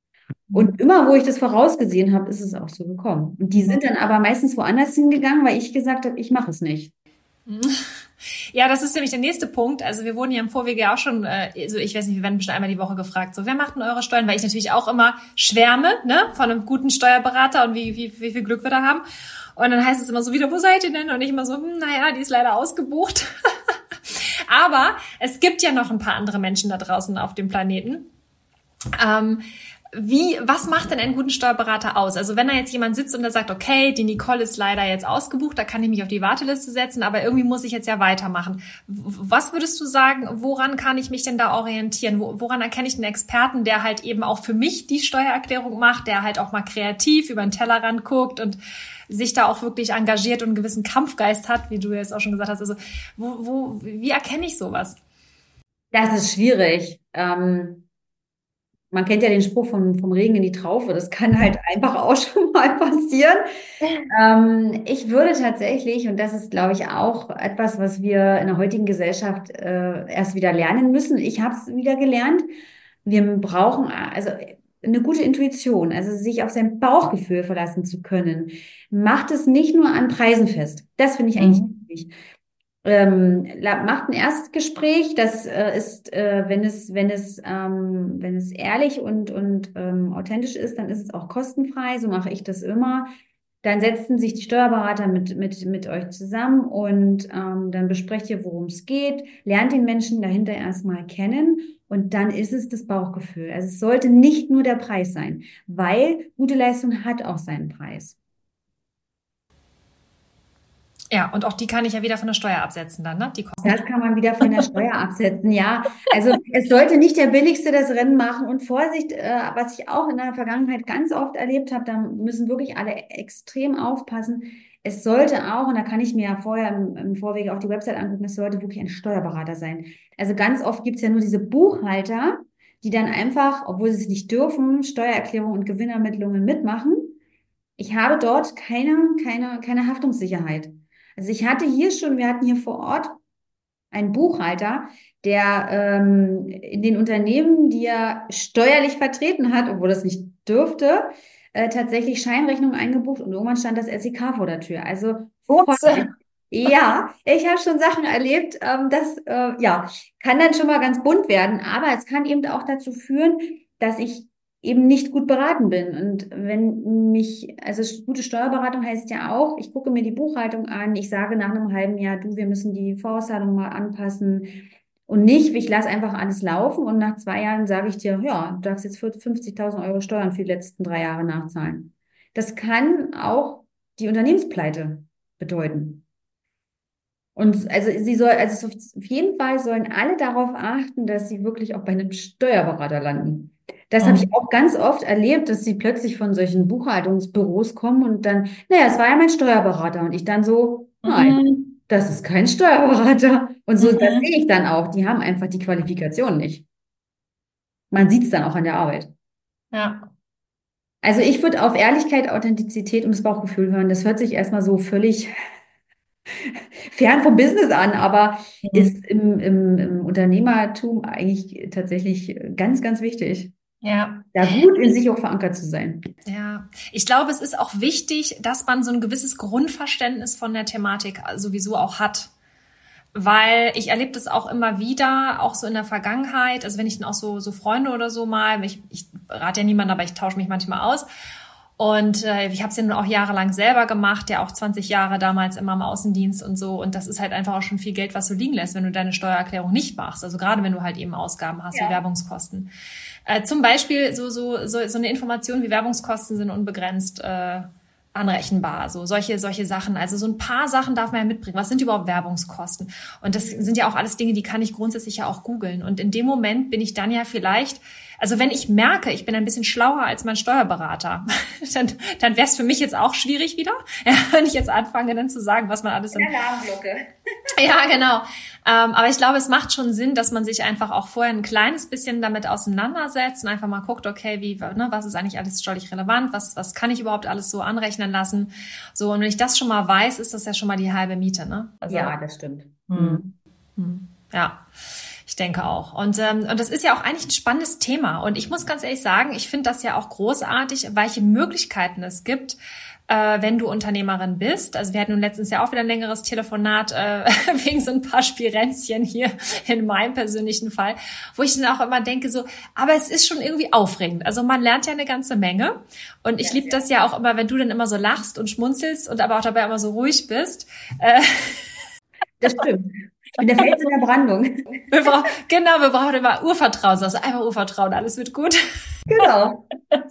Und immer, wo ich das vorausgesehen habe, ist es auch so gekommen. Und die sind dann aber meistens woanders hingegangen, weil ich gesagt habe, ich mache es nicht. Ja, das ist nämlich der nächste Punkt. Also wir wurden ja im Vorwege ja auch schon, also ich weiß nicht, wir werden bestimmt einmal die Woche gefragt, so, wer macht denn eure Steuern? Weil ich natürlich auch immer schwärme, ne, von einem guten Steuerberater und wie, wie, wie viel Glück wir da haben. Und dann heißt es immer so wieder, wo seid ihr denn? Und ich immer so, hm, naja, die ist leider ausgebucht. Aber es gibt ja noch ein paar andere Menschen da draußen auf dem Planeten. Ähm, Wie, was macht denn einen guten Steuerberater aus? Also wenn da jetzt jemand sitzt und der sagt, okay, die Nicole ist leider jetzt ausgebucht, da kann ich mich auf die Warteliste setzen, aber irgendwie muss ich jetzt ja weitermachen. Was würdest du sagen, woran kann ich mich denn da orientieren? Woran erkenne ich einen Experten, der halt eben auch für mich die Steuererklärung macht, der halt auch mal kreativ über den Tellerrand guckt und sich da auch wirklich engagiert und einen gewissen Kampfgeist hat, wie du jetzt auch schon gesagt hast. Also wo, wo, wie erkenne ich sowas? Das ist schwierig. Ähm Man kennt ja den Spruch vom, vom Regen in die Traufe. Das kann halt einfach auch schon mal passieren. Ähm, ich würde tatsächlich, und das ist, glaube ich, auch etwas, was wir in der heutigen Gesellschaft äh, erst wieder lernen müssen. Ich habe es wieder gelernt. Wir brauchen also eine gute Intuition, also sich auf sein Bauchgefühl verlassen zu können. Macht es nicht nur an Preisen fest. Das finde ich eigentlich Mhm. wichtig. Ähm, macht ein Erstgespräch, das äh, ist, äh, wenn es, wenn es, ähm, wenn es ehrlich und, und ähm, authentisch ist, dann ist es auch kostenfrei, so mache ich das immer. Dann setzen sich die Steuerberater mit, mit, mit euch zusammen und ähm, dann besprecht ihr, worum es geht, lernt den Menschen dahinter erstmal kennen und dann ist es das Bauchgefühl. Also es sollte nicht nur der Preis sein, weil gute Leistung hat auch seinen Preis. Ja, und auch die kann ich ja wieder von der Steuer absetzen dann, ne? Die Kosten. Das kann man wieder von der Steuer absetzen, ja. Also es sollte nicht der Billigste das Rennen machen. Und Vorsicht, äh, was ich auch in der Vergangenheit ganz oft erlebt habe, da müssen wirklich alle extrem aufpassen. Es sollte auch, und da kann ich mir ja vorher im, im Vorwege auch die Website angucken, es sollte wirklich ein Steuerberater sein. Also ganz oft gibt es ja nur diese Buchhalter, die dann einfach, obwohl sie es nicht dürfen, Steuererklärungen und Gewinnermittlungen mitmachen. Ich habe dort keine, keine, keine Haftungssicherheit. Also ich hatte hier schon, wir hatten hier vor Ort einen Buchhalter, der ähm, in den Unternehmen, die er steuerlich vertreten hat, obwohl das nicht dürfte, äh, tatsächlich Scheinrechnungen eingebucht und irgendwann stand das S E K vor der Tür. Also Vorsicht. Ja, ich habe schon Sachen erlebt, ähm, das äh, ja, kann dann schon mal ganz bunt werden, aber es kann eben auch dazu führen, dass ich eben nicht gut beraten bin. Und wenn mich, also gute Steuerberatung heißt ja auch, ich gucke mir die Buchhaltung an, ich sage nach einem halben Jahr, du, wir müssen die Vorauszahlung mal anpassen und nicht, ich lasse einfach alles laufen und nach zwei Jahren sage ich dir, ja, du darfst jetzt fünfzigtausend Euro Steuern für die letzten drei Jahre nachzahlen. Das kann auch die Unternehmenspleite bedeuten. Und also sie soll, also auf jeden Fall sollen alle darauf achten, dass sie wirklich auch bei einem Steuerberater landen. Das habe ich Mhm. auch ganz oft erlebt, dass sie plötzlich von solchen Buchhaltungsbüros kommen und dann, naja, es war ja mein Steuerberater. Und ich dann so, nein, Mhm. das ist kein Steuerberater. Und so, das Mhm. sehe ich dann auch. Die haben einfach die Qualifikation nicht. Man sieht es dann auch an der Arbeit. Ja. Also ich würde auf Ehrlichkeit, Authentizität und das Bauchgefühl hören. Das hört sich erstmal so völlig fern vom Business an, aber ist Mhm. im, im, im Unternehmertum eigentlich tatsächlich ganz, ganz wichtig, Ja. da gut in sich auch verankert zu sein. Ja, ich glaube, es ist auch wichtig, dass man so ein gewisses Grundverständnis von der Thematik sowieso auch hat. Weil ich erlebe das auch immer wieder, auch so in der Vergangenheit. Also wenn ich dann auch so, so Freunde oder so mal, ich, ich rate ja niemanden, aber ich tausche mich manchmal aus. Und äh, ich habe es ja nun auch jahrelang selber gemacht, ja auch zwanzig Jahre damals immer im Außendienst und so. Und das ist halt einfach auch schon viel Geld, was du liegen lässt, wenn du deine Steuererklärung nicht machst. Also gerade wenn du halt eben Ausgaben hast, wie Ja. Werbungskosten. Äh, zum Beispiel so, so, so, so eine Information wie Werbungskosten sind unbegrenzt äh, anrechenbar, so solche solche Sachen. Also so ein paar Sachen darf man ja mitbringen. Was sind überhaupt Werbungskosten? Und das sind ja auch alles Dinge, die kann ich grundsätzlich ja auch googeln. Und in dem Moment bin ich dann ja vielleicht, also wenn ich merke, ich bin ein bisschen schlauer als mein Steuerberater, dann, dann wäre es für mich jetzt auch schwierig wieder, ja, wenn ich jetzt anfange, dann zu sagen, was man alles im Alarmglocke. Ja, genau. Ähm, aber ich glaube, es macht schon Sinn, dass man sich einfach auch vorher ein kleines bisschen damit auseinandersetzt und einfach mal guckt, okay, wie, ne, was ist eigentlich alles steuerlich relevant? Was, was kann ich überhaupt alles so anrechnen lassen? So, und wenn ich das schon mal weiß, ist das ja schon mal die halbe Miete, ne? Also, Ja, das stimmt. hm, hm, ja. Ich denke auch. Und, ähm, und das ist ja auch eigentlich ein spannendes Thema. Und ich muss ganz ehrlich sagen, ich finde das ja auch großartig, welche Möglichkeiten es gibt, äh, wenn du Unternehmerin bist. Also wir hatten nun letztens ja auch wieder ein längeres Telefonat äh, wegen so ein paar Spirenzchen hier in meinem persönlichen Fall, wo ich dann auch immer denke so, aber es ist schon irgendwie aufregend. Also man lernt ja eine ganze Menge. Und ich Ja, liebe ja. das ja auch immer, wenn du dann immer so lachst und schmunzelst und aber auch dabei immer so ruhig bist. Äh, Das stimmt. Ich bin der Fels in der Brandung. Wir brauchen, genau, wir brauchen immer Urvertrauen. Also einfach Urvertrauen, alles wird gut. Genau.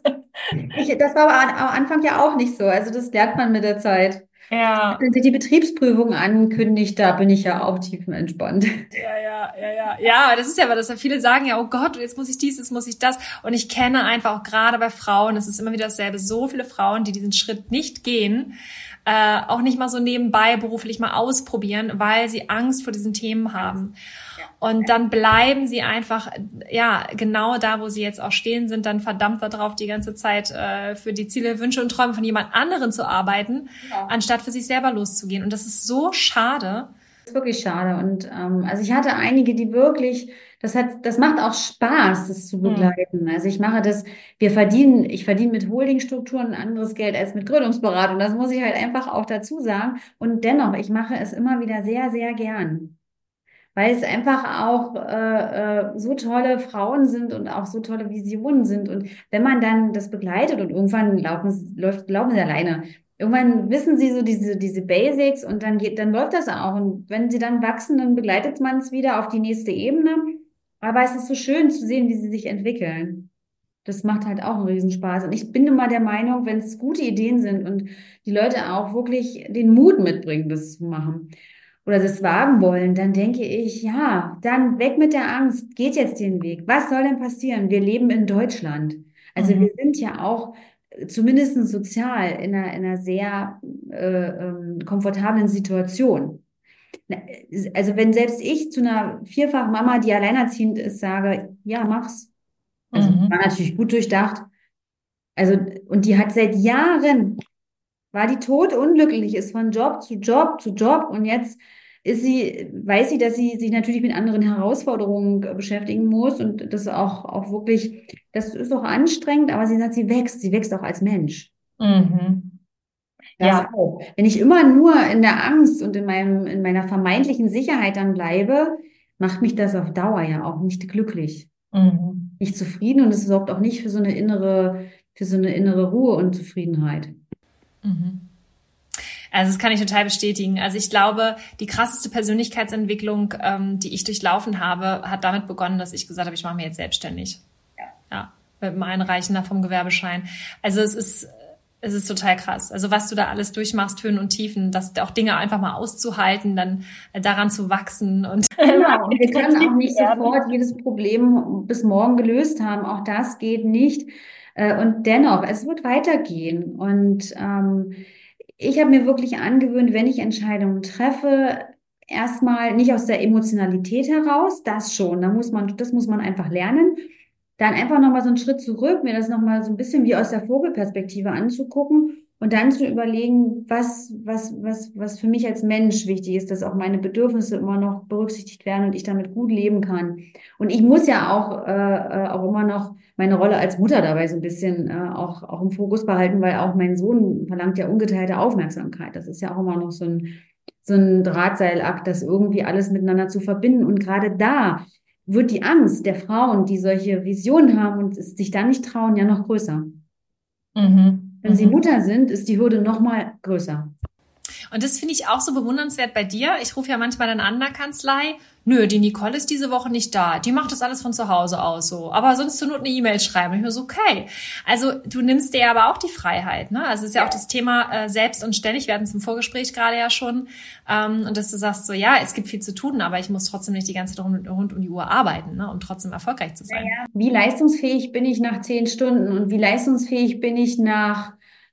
Ich, das war aber am Anfang ja auch nicht so. Also das lernt man mit der Zeit. Ja. Wenn sich die Betriebsprüfung ankündigt, da bin ich ja auch tiefenentspannt. Ja, ja, ja, ja. Ja, das ist ja, weil das ja viele sagen ja, oh Gott, jetzt muss ich dies, jetzt muss ich das. Und ich kenne einfach auch gerade bei Frauen, es ist immer wieder dasselbe, so viele Frauen, die diesen Schritt nicht gehen, äh, auch nicht mal so nebenbei beruflich mal ausprobieren, weil sie Angst vor diesen Themen haben. Und dann bleiben sie einfach, ja, genau da, wo sie jetzt auch stehen, sind dann verdammt darauf, die ganze Zeit äh, für die Ziele, Wünsche und Träume von jemand anderen zu arbeiten, Ja. anstatt für sich selber loszugehen. Und das ist so schade. Das ist wirklich schade. Und ähm, also ich hatte einige, die wirklich, das hat, das macht auch Spaß, das zu Hm. begleiten. Also ich mache das, wir verdienen, ich verdiene mit Holdingstrukturen ein anderes Geld als mit Gründungsberatung. Das muss ich halt einfach auch dazu sagen. Und dennoch, ich mache es immer wieder sehr, sehr gern. Weil es einfach auch äh, äh, so tolle Frauen sind und auch so tolle Visionen sind. Und wenn man dann das begleitet und irgendwann laufen, läuft, laufen sie alleine. Irgendwann wissen sie so diese, diese Basics und dann geht, dann läuft das auch. Und wenn sie dann wachsen, dann begleitet man es wieder auf die nächste Ebene. Aber es ist so schön zu sehen, wie sie sich entwickeln. Das macht halt auch einen Riesenspaß. Und ich bin immer der Meinung, wenn es gute Ideen sind und die Leute auch wirklich den Mut mitbringen, das zu machen oder das wagen wollen, dann denke ich, ja, dann weg mit der Angst, geht jetzt den Weg. Was soll denn passieren? Wir leben in Deutschland. Also Mhm. wir sind ja auch äh, zumindest sozial in einer, in einer sehr äh, ähm, komfortablen Situation. Na, Also wenn selbst ich zu einer Vierfach-Mama, die alleinerziehend ist, sage, ja, mach's. Also war Mhm. natürlich gut durchdacht. Also, und die hat seit Jahren, war die totunglücklich, ist von Job zu Job zu Job und jetzt ist sie, weiß sie, dass sie sich natürlich mit anderen Herausforderungen äh, beschäftigen muss und das auch, auch wirklich, das ist auch anstrengend, aber sie sagt, sie wächst, sie wächst auch als Mensch. Mhm. Das Ja. auch. Wenn ich immer nur in der Angst und in meinem, in meiner vermeintlichen Sicherheit dann bleibe, macht mich das auf Dauer ja auch nicht glücklich, Mhm. nicht zufrieden und es sorgt auch nicht für so eine innere, für so eine innere Ruhe und Zufriedenheit. Mhm. Also das kann ich total bestätigen. Also ich glaube, die krasseste Persönlichkeitsentwicklung, ähm, die ich durchlaufen habe, hat damit begonnen, dass ich gesagt habe, ich mache mich jetzt selbstständig. Ja, mit dem Einreichen vom Gewerbeschein. Also es ist, es ist total krass. Also was du da alles durchmachst, Höhen und Tiefen, dass auch Dinge einfach mal auszuhalten, dann daran zu wachsen und Genau, und wir können explosiv auch nicht werden. sofort jedes Problem bis morgen gelöst haben. Auch das geht nicht. Äh, Und dennoch, es wird weitergehen. Und ähm, ich habe mir wirklich angewöhnt, wenn ich Entscheidungen treffe, erstmal nicht aus der Emotionalität heraus, das schon, da muss man, das muss man einfach lernen. Dann einfach nochmal so einen Schritt zurück, mir das nochmal so ein bisschen wie aus der Vogelperspektive anzugucken und dann zu überlegen, was, was, was, was für mich als Mensch wichtig ist, dass auch meine Bedürfnisse immer noch berücksichtigt werden und ich damit gut leben kann. Und ich muss ja auch, äh, äh, auch immer noch meine Rolle als Mutter dabei so ein bisschen äh, auch, auch im Fokus behalten, weil auch mein Sohn verlangt ja ungeteilte Aufmerksamkeit. Das ist ja auch immer noch so ein, so ein Drahtseilakt, das irgendwie alles miteinander zu verbinden. Und gerade da wird die Angst der Frauen, die solche Visionen haben und es sich da nicht trauen, ja noch größer. Mhm. Wenn sie Mhm. Mutter sind, ist die Hürde noch mal größer. Und das finde ich auch so bewundernswert bei dir. Ich rufe ja manchmal dann an in der Kanzlei. Nö, die Nicole ist diese Woche nicht da. Die macht das alles von zu Hause aus so. Aber sonst zur Not eine E-Mail schreiben. Und ich mir so, okay. Also du nimmst dir aber auch die Freiheit, ne? Also es ist ja auch das Thema äh, selbst und ständig. Wir hatten es im Vorgespräch gerade ja schon. Ähm, und dass du sagst so, ja, es gibt viel zu tun, aber ich muss trotzdem nicht die ganze Zeit rund, rund um die Uhr arbeiten, ne? Um trotzdem erfolgreich zu sein. Naja. Wie leistungsfähig bin ich nach zehn Stunden und wie leistungsfähig bin ich nach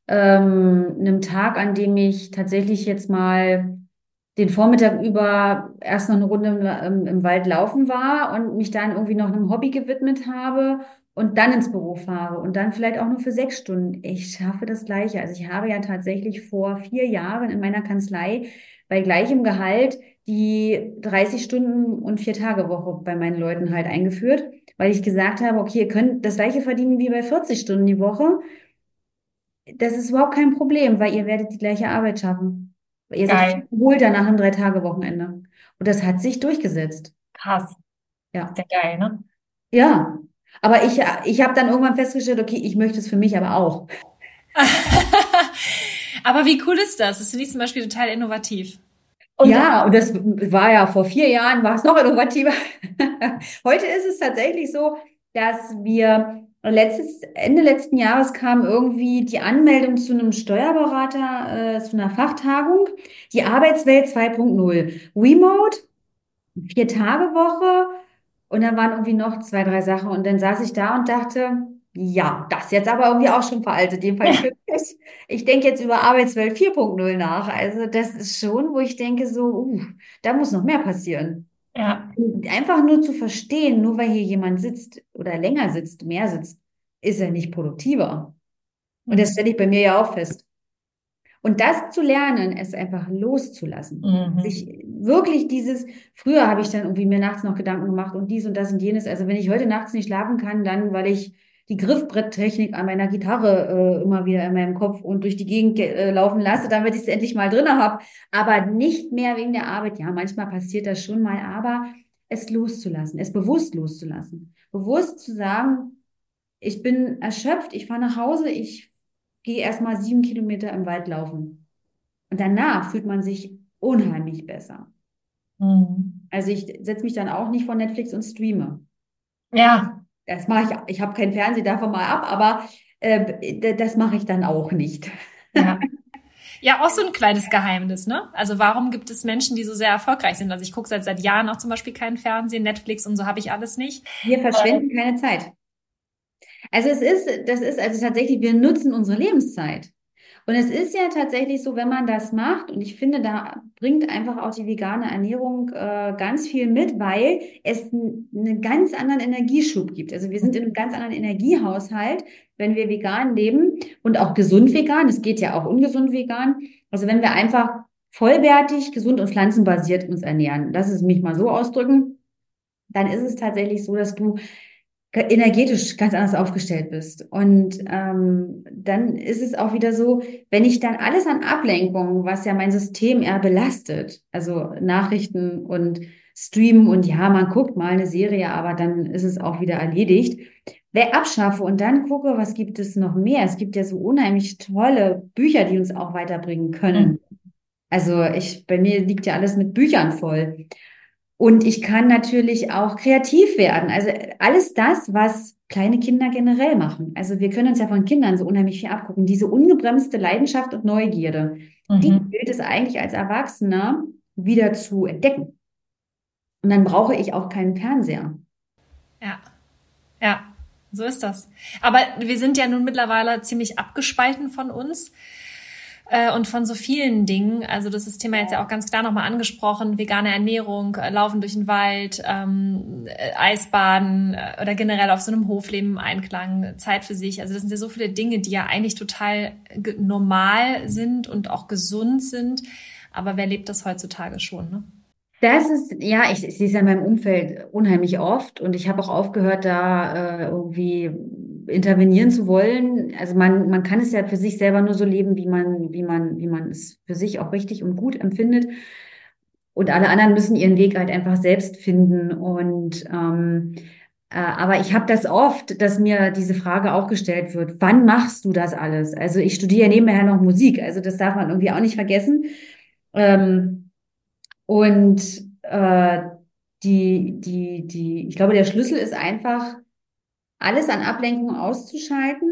ähm, einem Tag, an dem ich tatsächlich jetzt mal den Vormittag über erst noch eine Runde im, im, im Wald laufen war und mich dann irgendwie noch einem Hobby gewidmet habe und dann ins Büro fahre und dann vielleicht auch nur für sechs Stunden. Ich schaffe das Gleiche. Also ich habe ja tatsächlich vor vier Jahren in meiner Kanzlei bei gleichem Gehalt die dreißig Stunden und vier Tage Woche bei meinen Leuten halt eingeführt, weil ich gesagt habe, okay, ihr könnt das Gleiche verdienen wie bei vierzig Stunden die Woche. Das ist überhaupt kein Problem, weil ihr werdet die gleiche Arbeit schaffen. Ihr seid viel Geil. erholter nach einem Drei-Tage-Wochenende. Und das hat sich durchgesetzt. Krass. Ja. Sehr geil, ne? Ja. Aber ich, ich habe dann irgendwann festgestellt, okay, ich möchte es für mich aber auch. Aber wie cool ist das? Das finde ich zum Beispiel total innovativ. Und Ja, und das war ja vor vier Jahren, war es noch innovativer. Heute ist es tatsächlich so, dass wir letztes, Ende letzten Jahres kam irgendwie die Anmeldung zu einem Steuerberater, äh, zu einer Fachtagung, die Arbeitswelt zwei Punkt null. Remote, Vier-Tage-Woche und dann waren irgendwie noch zwei, drei Sachen und dann saß ich da und dachte, ja, das ist jetzt aber irgendwie auch schon veraltet, jedenfalls für mich. Ich denke jetzt über Arbeitswelt vier Punkt null nach. Also das ist schon, wo ich denke so, uh, da muss noch mehr passieren. ja. Einfach nur zu verstehen, nur weil hier jemand sitzt oder länger sitzt, mehr sitzt, ist er nicht produktiver. Und das stelle ich bei mir ja auch fest. Und das zu lernen, es einfach loszulassen. Mhm. Sich wirklich dieses, früher habe ich dann irgendwie mir nachts noch Gedanken gemacht und dies und das und jenes. Also wenn ich heute nachts nicht schlafen kann, dann, weil ich die Griffbretttechnik an meiner Gitarre äh, immer wieder in meinem Kopf und durch die Gegend äh, laufen lasse, damit ich es endlich mal drin habe. Aber nicht mehr wegen der Arbeit. Ja, manchmal passiert das schon mal, aber es loszulassen, es bewusst loszulassen. Bewusst zu sagen, ich bin erschöpft, ich fahre nach Hause, ich gehe erstmal sieben Kilometer im Wald laufen. Und danach fühlt man sich unheimlich besser. Mhm. Also ich setze mich dann auch nicht vor Netflix und streame. Ja. das mache ich, ich habe keinen Fernseher davon mal ab, aber äh, d- das mache ich dann auch nicht. Ja. Ja, auch so ein kleines Geheimnis, ne? Also warum gibt es Menschen, die so sehr erfolgreich sind? Also ich gucke seit seit Jahren auch zum Beispiel keinen Fernsehen, Netflix und so habe ich alles nicht. Wir verschwenden keine Zeit. Also es ist, das ist also tatsächlich, wir nutzen unsere Lebenszeit. Und es ist ja tatsächlich so, wenn man das macht, und ich finde, da bringt einfach auch die vegane Ernährung äh, ganz viel mit, weil es n- einen ganz anderen Energieschub gibt. Also wir sind in einem ganz anderen Energiehaushalt, wenn wir vegan leben und auch gesund vegan. Es geht ja auch ungesund vegan. Also wenn wir einfach vollwertig, gesund und pflanzenbasiert uns ernähren, lass es mich mal so ausdrücken, dann ist es tatsächlich so, dass du energetisch ganz anders aufgestellt bist. Und ähm, dann ist es auch wieder so, wenn ich dann alles an Ablenkung, was ja mein System eher belastet, also Nachrichten und Streamen und ja, man guckt mal eine Serie, aber dann ist es auch wieder erledigt, wer abschaffe und dann gucke, was gibt es noch mehr? Es gibt ja so unheimlich tolle Bücher, die uns auch weiterbringen Mhm. können. Also ich, bei mir liegt ja alles mit Büchern voll. Und ich kann natürlich auch kreativ werden. Also alles das, was kleine Kinder generell machen. Also wir können uns ja von Kindern so unheimlich viel abgucken. Diese ungebremste Leidenschaft und Neugierde, die Mhm. gilt es eigentlich als Erwachsener wieder zu entdecken. Und dann brauche ich auch keinen Fernseher. Ja, ja, so ist das. Aber wir sind ja nun mittlerweile ziemlich abgespalten von uns. Äh, und von so vielen Dingen. Also das ist Thema jetzt ja auch ganz klar nochmal angesprochen. Vegane Ernährung, äh, Laufen durch den Wald, ähm, äh, Eisbaden äh, oder generell auf so einem Hofleben im Einklang, Zeit für sich. Also das sind ja so viele Dinge, die ja eigentlich total ge- normal sind und auch gesund sind. Aber wer lebt das heutzutage schon, ne? Das ist, ja, ich, ich sehe es ja in meinem Umfeld unheimlich oft und ich habe auch aufgehört, da äh, irgendwie intervenieren zu wollen. Also man, man kann es ja für sich selber nur so leben, wie man, wie man, wie man es für sich auch richtig und gut empfindet. Und alle anderen müssen ihren Weg halt einfach selbst finden. Und ähm, äh, aber ich habe das oft, dass mir diese Frage auch gestellt wird, wann machst du das alles? Also ich studiere nebenher noch Musik, also das darf man irgendwie auch nicht vergessen. Ähm, und äh, die, die, die, ich glaube, der Schlüssel ist einfach, alles an Ablenkung auszuschalten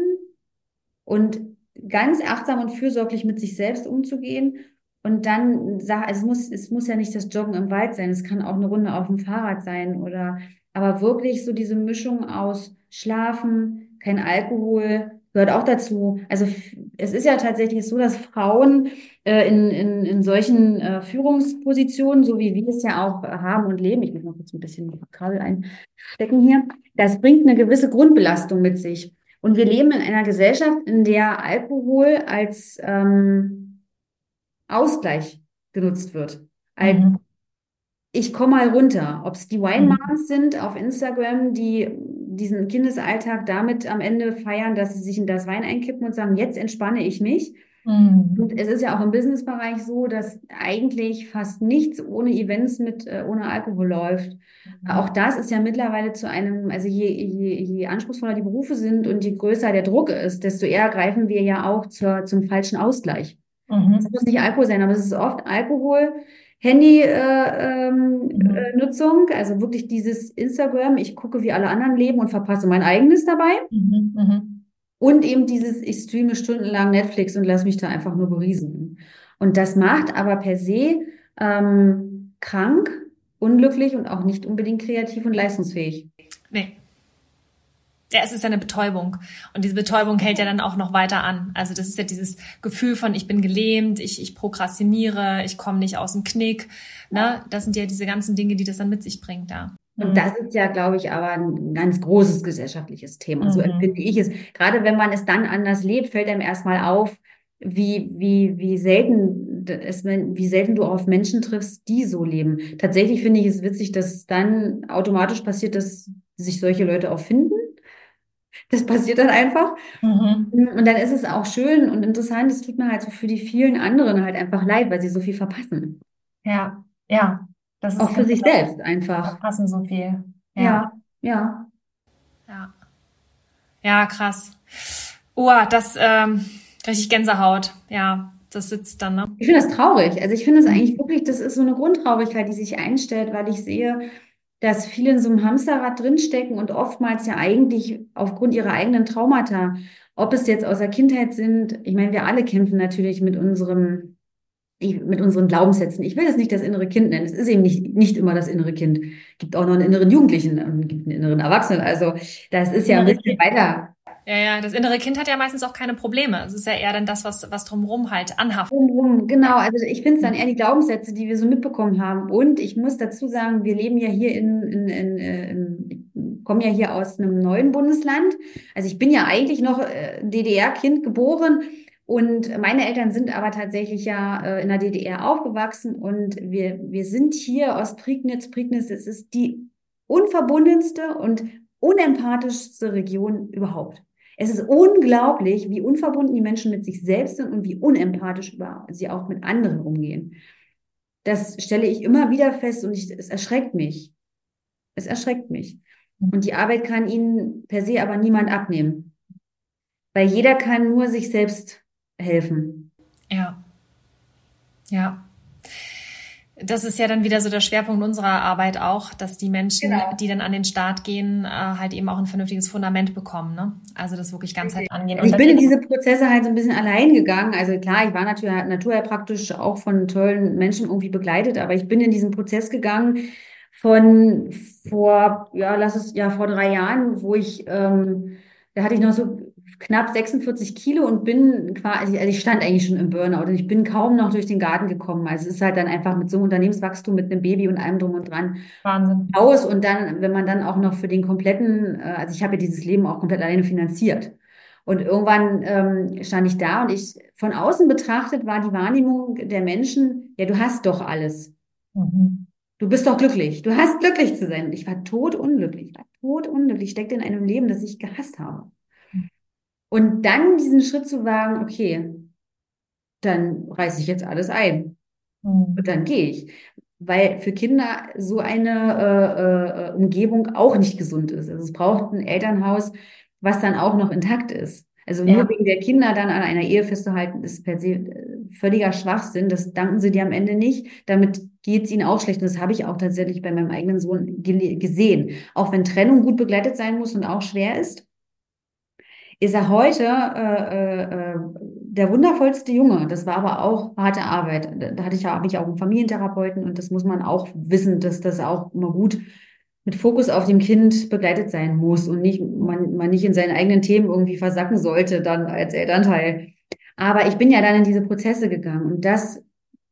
und ganz achtsam und fürsorglich mit sich selbst umzugehen. Und dann, sa- also es muss, es muss ja nicht das Joggen im Wald sein, es kann auch eine Runde auf dem Fahrrad sein oder, aber wirklich so diese Mischung aus Schlafen, kein Alkohol, gehört auch dazu. Also f- es ist ja tatsächlich so, dass Frauen äh, in, in, in solchen äh, Führungspositionen, so wie wir es ja auch haben und leben, ich muss mal kurz ein bisschen Kabel einstecken hier, das bringt eine gewisse Grundbelastung mit sich. Und wir leben in einer Gesellschaft, in der Alkohol als ähm, Ausgleich genutzt wird. Als Mhm. ich komme mal runter. Ob es die Wine Mhm. Moms sind auf Instagram, die diesen Kindesalltag damit am Ende feiern, dass sie sich in das Wein einkippen und sagen, jetzt entspanne ich mich. Und Mhm. es ist ja auch im Businessbereich so, dass eigentlich fast nichts ohne Events mit, äh, ohne Alkohol läuft. Auch das ist ja mittlerweile zu einem, also je, je, je anspruchsvoller die Berufe sind und je größer der Druck ist, desto eher greifen wir ja auch zur, zum falschen Ausgleich. Es Mhm. muss nicht Alkohol sein, aber es ist oft Alkohol, Handy-Nutzung, äh, ähm, Mhm. äh, Nutzung, also wirklich dieses Instagram, ich gucke, wie alle anderen leben und verpasse mein eigenes dabei. Mhm. Mhm. Und eben dieses, ich streame stundenlang Netflix und lasse mich da einfach nur berieseln. Und das macht aber per se ähm, krank, unglücklich und auch nicht unbedingt kreativ und leistungsfähig. Nee. Ja, es ist ja eine Betäubung. Und diese Betäubung hält ja dann auch noch weiter an. Also das ist ja dieses Gefühl von, ich bin gelähmt, ich, ich prokrastiniere, ich komme nicht aus dem Knick. Ne? Das sind ja diese ganzen Dinge, die das dann mit sich bringt, ja. Und Mhm. das ist ja, glaube ich, aber ein ganz großes gesellschaftliches Thema. So empfinde Mhm. ich es. Gerade wenn man es dann anders lebt, fällt einem erstmal auf, wie, wie, wie selten es, wie selten du auf Menschen triffst, die so leben. Tatsächlich finde ich es witzig, dass es dann automatisch passiert, dass sich solche Leute auch finden. Das passiert dann einfach. Mhm. Und dann ist es auch schön und interessant. Es tut mir halt so für die vielen anderen halt einfach leid, weil sie so viel verpassen. Ja, ja, das ist Auch für ganz sich klar. selbst Wir einfach. passen so viel. Ja, Ja, ja. ja, ja, krass. Oh, das ähm, richtig Gänsehaut. Ja, das sitzt dann, ne? Ich finde das traurig. Also ich finde es eigentlich Mhm. wirklich, das ist so eine Grundtraurigkeit, die sich einstellt, weil ich sehe, dass viele in so einem Hamsterrad drinstecken und oftmals ja eigentlich aufgrund ihrer eigenen Traumata, ob es jetzt aus der Kindheit sind, ich meine, wir alle kämpfen natürlich mit unserem, ich- mit unseren Glaubenssätzen. Ich will es nicht das innere Kind nennen. Es ist eben nicht, nicht immer das innere Kind. Gibt auch noch einen inneren Jugendlichen und gibt einen inneren Erwachsenen. Also das ist ja ein Innere bisschen Kind. weiter. Ja, ja, das innere Kind hat ja meistens auch keine Probleme. Es ist ja eher dann das, was, was drumherum halt anhaftet. Drumherum, genau, also ich finde es dann eher die Glaubenssätze, die wir so mitbekommen haben. Und ich muss dazu sagen, wir leben ja hier in, in, in, äh, in ich komme ja hier aus einem neuen Bundesland. Also ich bin ja eigentlich noch äh, D D R-Kind geboren und meine Eltern sind aber tatsächlich ja äh, in der D D R aufgewachsen und wir, wir sind hier aus Prignitz. Prignitz, es ist die unverbundenste und unempathischste Region überhaupt. Es ist unglaublich, wie unverbunden die Menschen mit sich selbst sind und wie unempathisch über sie auch mit anderen umgehen. Das stelle ich immer wieder fest und ich, es erschreckt mich. Es erschreckt mich. Und die Arbeit kann ihnen per se aber niemand abnehmen, weil jeder kann nur sich selbst helfen. Ja, ja. Das ist ja dann wieder so der Schwerpunkt unserer Arbeit auch, dass die Menschen, Genau. die dann an den Start gehen, äh, halt eben auch ein vernünftiges Fundament bekommen, ne? Also das wirklich ganzheitlich angehen. Also Und ich dann bin in eben, diese Prozesse halt so ein bisschen allein gegangen. Also klar, ich war natürlich naturheilpraktisch auch von tollen Menschen irgendwie begleitet, aber ich bin in diesen Prozess gegangen von vor, ja, lass es ja vor drei Jahren, wo ich, ähm, da hatte ich noch so knapp sechsundvierzig Kilo und bin quasi, also ich stand eigentlich schon im Burnout und ich bin kaum noch durch den Garten gekommen. Also es ist halt dann einfach mit so einem Unternehmenswachstum, mit einem Baby und allem drum und dran Wahnsinn. aus und dann, wenn man dann auch noch für den kompletten, äh, also ich habe ja dieses Leben auch komplett alleine finanziert. Und irgendwann ähm, stand ich da und ich, von außen betrachtet war die Wahrnehmung der Menschen, ja, du hast doch alles. Mhm. Du bist doch glücklich. Du hast glücklich zu sein. Und ich war totunglücklich. Ich war totunglücklich. Ich steckte in einem Leben, das ich gehasst habe. Und dann diesen Schritt zu wagen, okay, dann reiße ich jetzt alles ein. Und Mhm. dann gehe ich. Weil für Kinder so eine äh, äh, Umgebung auch nicht gesund ist. Also es braucht ein Elternhaus, was dann auch noch intakt ist. Also nur Ja, wegen der Kinder dann an einer Ehe festzuhalten, ist per se äh, völliger Schwachsinn. Das danken sie dir am Ende nicht. Damit geht es ihnen auch schlecht. Und das habe ich auch tatsächlich bei meinem eigenen Sohn gele- gesehen. Auch wenn Trennung gut begleitet sein muss und auch schwer ist, ist er heute äh, äh, äh, der wundervollste Junge. Das war aber auch harte Arbeit. Da, da hatte ich ja, habe ich auch einen Familientherapeuten und das muss man auch wissen, dass das auch immer gut mit Fokus auf dem Kind begleitet sein muss und nicht, man, man nicht in seinen eigenen Themen irgendwie versacken sollte dann als Elternteil. Aber ich bin ja dann in diese Prozesse gegangen und das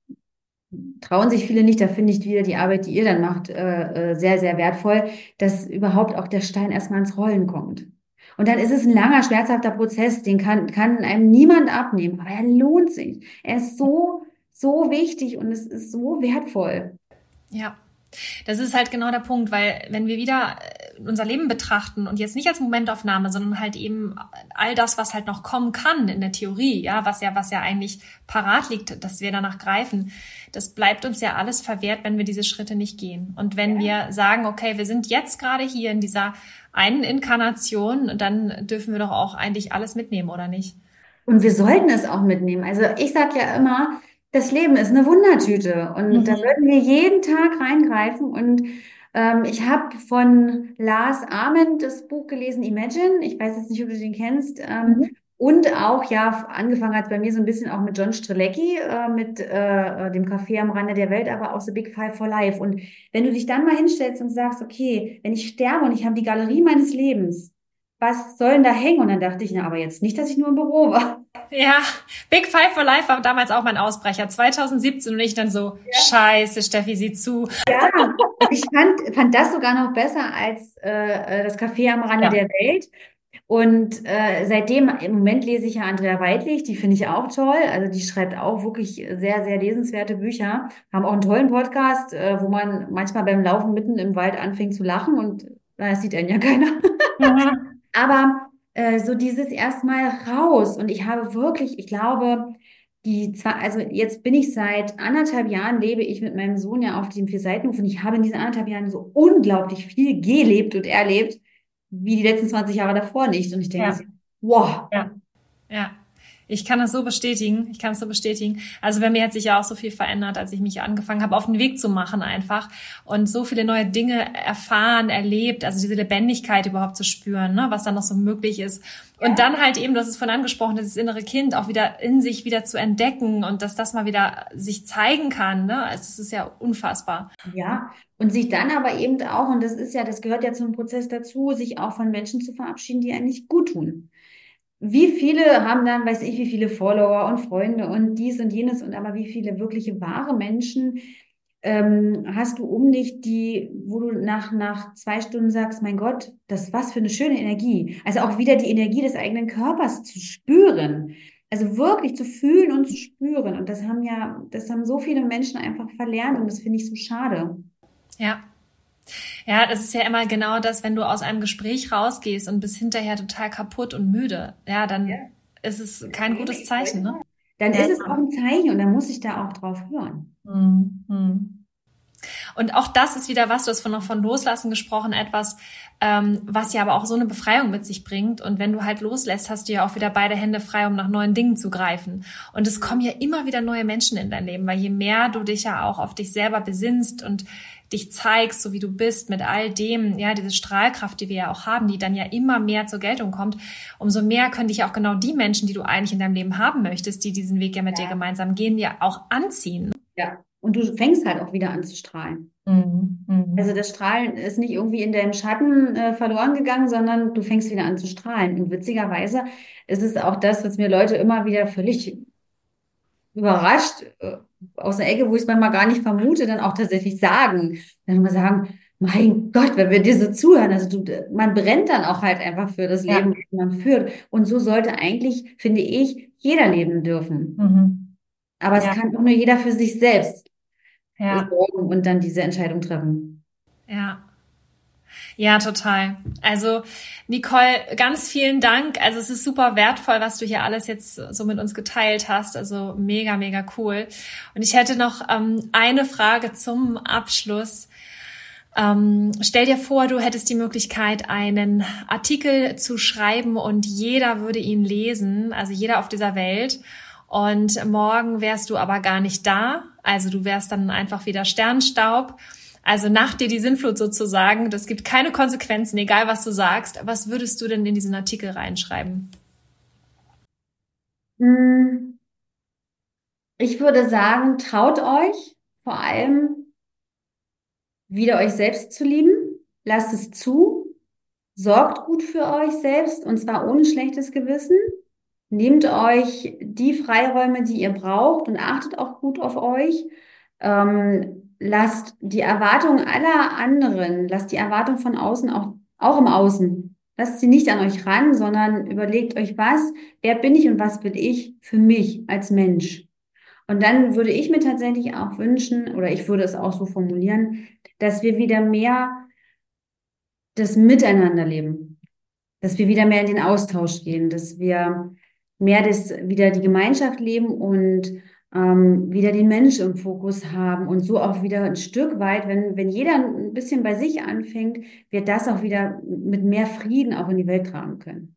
trauen sich viele nicht. Da finde ich wieder die Arbeit, die ihr dann macht, äh, äh, sehr, sehr wertvoll, dass überhaupt auch der Stein erstmal ins Rollen kommt. Und dann ist es ein langer, schmerzhafter Prozess, den kann, kann einem niemand abnehmen, aber er lohnt sich. Er ist so, so wichtig und es ist so wertvoll. ja. Das ist halt genau der Punkt, weil wenn wir wieder äh, unser Leben betrachten und jetzt nicht als Momentaufnahme, sondern halt eben all das, was halt noch kommen kann in der Theorie, ja, was ja, was ja eigentlich parat liegt, dass wir danach greifen, das bleibt uns ja alles verwehrt, wenn wir diese Schritte nicht gehen. Und wenn wir sagen, okay, wir sind jetzt gerade hier in dieser einen Inkarnation, dann dürfen wir doch auch eigentlich alles mitnehmen, oder nicht? Und wir sollten es auch mitnehmen. Also ich sage ja immer, das Leben ist eine Wundertüte und da Mhm. sollten wir jeden Tag reingreifen. Und ähm, ich habe von Lars Ament das Buch gelesen, Imagine. Ich weiß jetzt nicht, ob du den kennst. Ähm, Mhm. und auch, ja, angefangen hat bei mir so ein bisschen auch mit John Strelecki, äh, mit äh, dem Café am Rande der Welt, aber auch The Big Five for Life. Und wenn du dich dann mal hinstellst und sagst, okay, wenn ich sterbe und ich habe die Galerie meines Lebens, was soll denn da hängen? Und dann dachte ich, na, aber jetzt nicht, dass ich nur im Büro war. Ja, Big Five for Life war damals auch mein Ausbrecher, zwanzig siebzehn und ich dann so, Scheiße, Steffi, sieh zu. Ja, und ich fand, fand das sogar noch besser als äh, das Café am Rande Ja. der Welt. Und äh, seitdem, im Moment lese ich ja Andrea Weidlich, die finde ich auch toll. Also die schreibt auch wirklich sehr, sehr lesenswerte Bücher. Haben auch einen tollen Podcast, äh, wo man manchmal beim Laufen mitten im Wald anfängt zu lachen und na, das sieht einen ja keiner. Mhm. Aber äh, so dieses erstmal raus. Und ich habe wirklich, ich glaube, die zwei, also jetzt bin ich seit anderthalb Jahren, lebe ich mit meinem Sohn ja auf dem Vierseitenhof und ich habe in diesen anderthalb Jahren so unglaublich viel gelebt und erlebt, wie die letzten zwanzig Jahre davor nicht. Und ich denke, Ja, so, wow, ja, ja. Ich kann das so bestätigen. Ich kann es so bestätigen. Also bei mir hat sich ja auch so viel verändert, als ich mich angefangen habe, auf den Weg zu machen einfach und so viele neue Dinge erfahren, erlebt, also diese Lebendigkeit überhaupt zu spüren, ne, was dann noch so möglich ist. Ja. Und dann halt eben, du hast es vorhin angesprochen, das innere Kind auch wieder in sich wieder zu entdecken und dass das mal wieder sich zeigen kann, ne? Also das ist ja unfassbar. Ja, und sich dann aber eben auch, und das ist ja, das gehört ja zum Prozess dazu, sich auch von Menschen zu verabschieden, die einem nicht gut tun. Wie viele haben dann, weiß ich, wie viele Follower und Freunde und dies und jenes und aber wie viele wirkliche wahre Menschen ähm, hast du um dich, die, wo du nach, nach zwei Stunden sagst, mein Gott, das ist was für eine schöne Energie. Also auch wieder die Energie des eigenen Körpers zu spüren. Also wirklich zu fühlen und zu spüren. Und das haben ja, das haben so viele Menschen einfach verlernt und das finde ich so schade. Ja. Ja, das ist ja immer genau das, wenn du aus einem Gespräch rausgehst und bist hinterher total kaputt und müde. Ja, dann ja. ist es kein gutes Zeichen, ne? Dann ist es auch ein Zeichen und dann muss ich da auch drauf hören. Mhm. Und auch das ist wieder was, du hast von, noch von Loslassen gesprochen, etwas, ähm, was ja aber auch so eine Befreiung mit sich bringt. Und wenn du halt loslässt, hast du ja auch wieder beide Hände frei, um nach neuen Dingen zu greifen. Und es kommen ja immer wieder neue Menschen in dein Leben, weil je mehr du dich ja auch auf dich selber besinnst und dich zeigst, so wie du bist, mit all dem, ja, diese Strahlkraft, die wir ja auch haben, die dann ja immer mehr zur Geltung kommt, umso mehr können dich auch genau die Menschen, die du eigentlich in deinem Leben haben möchtest, die diesen Weg ja mit ja. dir gemeinsam gehen, ja auch anziehen. Ja, und du fängst halt auch wieder an zu strahlen. Mhm. Mhm. Also das Strahlen ist nicht irgendwie in deinem Schatten äh, verloren gegangen, sondern du fängst wieder an zu strahlen. Und witzigerweise ist es auch das, was mir Leute immer wieder völlig überrascht, äh, aus der Ecke, wo ich es manchmal gar nicht vermute, dann auch tatsächlich sagen. Dann immer sagen, mein Gott, wenn wir dir so zuhören, also du, man brennt dann auch halt einfach für das Leben, ja. das man führt. Und so sollte eigentlich, finde ich, jeder leben dürfen. Mhm. Aber es ja. kann auch nur jeder für sich selbst ja. sorgen und dann diese Entscheidung treffen. Ja. Ja, total. Also Nicole, ganz vielen Dank. Also es ist super wertvoll, was du hier alles jetzt so mit uns geteilt hast. Also mega, mega cool. Und ich hätte noch ähm, eine Frage zum Abschluss. Ähm, stell dir vor, du hättest die Möglichkeit, einen Artikel zu schreiben und jeder würde ihn lesen, also jeder auf dieser Welt. Und morgen wärst du aber gar nicht da. Also du wärst dann einfach wieder Sternstaub. Also nach dir die Sinnflut sozusagen. Das gibt keine Konsequenzen, egal was du sagst. Was würdest du denn in diesen Artikel reinschreiben? Ich würde sagen, traut euch vor allem wieder euch selbst zu lieben. Lasst es zu. Sorgt gut für euch selbst und zwar ohne schlechtes Gewissen. Nehmt euch die Freiräume, die ihr braucht und achtet auch gut auf euch. Ähm, lasst die Erwartungen aller anderen, lasst die Erwartungen von außen auch, auch im Außen. Lasst sie nicht an euch ran, sondern überlegt euch was, wer bin ich und was will ich für mich als Mensch. Und dann würde ich mir tatsächlich auch wünschen, oder ich würde es auch so formulieren, dass wir wieder mehr das Miteinander leben, dass wir wieder mehr in den Austausch gehen, dass wir mehr das, wieder die Gemeinschaft leben und ähm, wieder den Menschen im Fokus haben und so auch wieder ein Stück weit, wenn, wenn jeder ein bisschen bei sich anfängt, wir das auch wieder mit mehr Frieden auch in die Welt tragen können.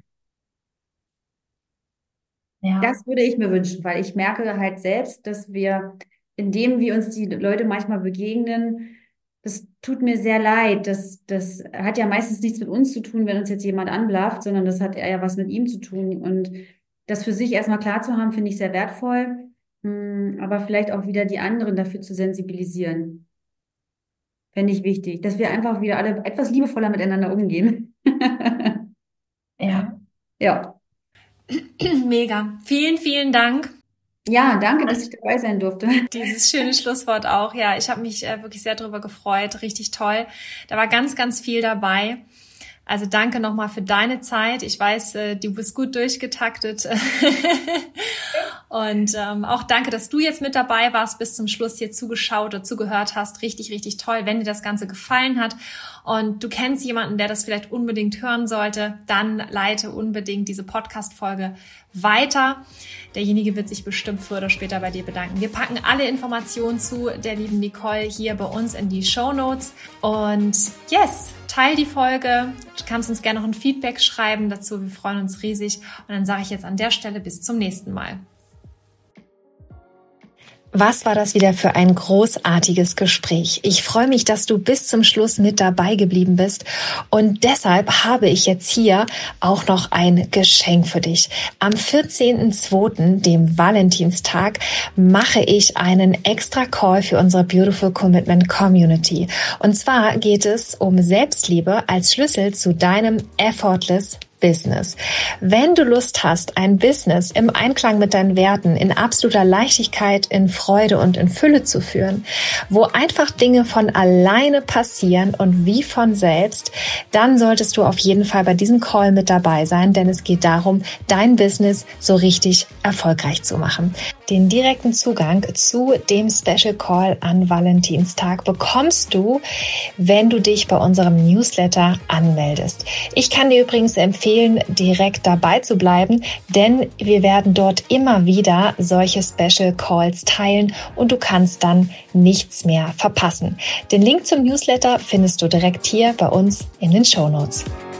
Ja. Das würde ich mir wünschen, weil ich merke halt selbst, dass wir, indem wir uns die Leute manchmal begegnen, das tut mir sehr leid. Das, das hat ja meistens nichts mit uns zu tun, wenn uns jetzt jemand anblafft, sondern das hat eher was mit ihm zu tun. Und das für sich erstmal klar zu haben, finde ich sehr wertvoll. Aber vielleicht auch wieder die anderen dafür zu sensibilisieren. Fände ich wichtig, dass wir einfach wieder alle etwas liebevoller miteinander umgehen. Ja. Ja. Mega. Vielen, vielen Dank. Ja, danke, dass ich dabei sein durfte. Dieses schöne Schlusswort auch. Ja, ich habe mich äh, wirklich sehr darüber gefreut. Richtig toll. Da war ganz, ganz viel dabei. Also danke nochmal für deine Zeit. Ich weiß, äh, du bist gut durchgetaktet. Und ähm, auch danke, dass du jetzt mit dabei warst, bis zum Schluss hier zugeschaut oder zugehört hast. Richtig, richtig toll. Wenn dir das Ganze gefallen hat und du kennst jemanden, der das vielleicht unbedingt hören sollte, dann leite unbedingt diese Podcast-Folge weiter. Derjenige wird sich bestimmt früher oder später bei dir bedanken. Wir packen alle Informationen zu der lieben Nicole hier bei uns in die Shownotes. Und yes, teil die Folge, du kannst uns gerne noch ein Feedback schreiben dazu, wir freuen uns riesig. Und dann sage ich jetzt an der Stelle bis zum nächsten Mal. Was war das wieder für ein großartiges Gespräch? Ich freue mich, dass du bis zum Schluss mit dabei geblieben bist und deshalb habe ich jetzt hier auch noch ein Geschenk für dich. Am vierzehnten zweiten, dem Valentinstag, mache ich einen extra Call für unsere Beautiful Commitment Community. Und zwar geht es um Selbstliebe als Schlüssel zu deinem Effortless Business. Wenn du Lust hast, ein Business im Einklang mit deinen Werten, in absoluter Leichtigkeit, in Freude und in Fülle zu führen, wo einfach Dinge von alleine passieren und wie von selbst, dann solltest du auf jeden Fall bei diesem Call mit dabei sein, denn es geht darum, dein Business so richtig erfolgreich zu machen. Den direkten Zugang zu dem Special Call an Valentinstag bekommst du, wenn du dich bei unserem Newsletter anmeldest. Ich kann dir übrigens empfehlen, direkt dabei zu bleiben, denn wir werden dort immer wieder solche Special Calls teilen und du kannst dann nichts mehr verpassen. Den Link zum Newsletter findest du direkt hier bei uns in den Shownotes.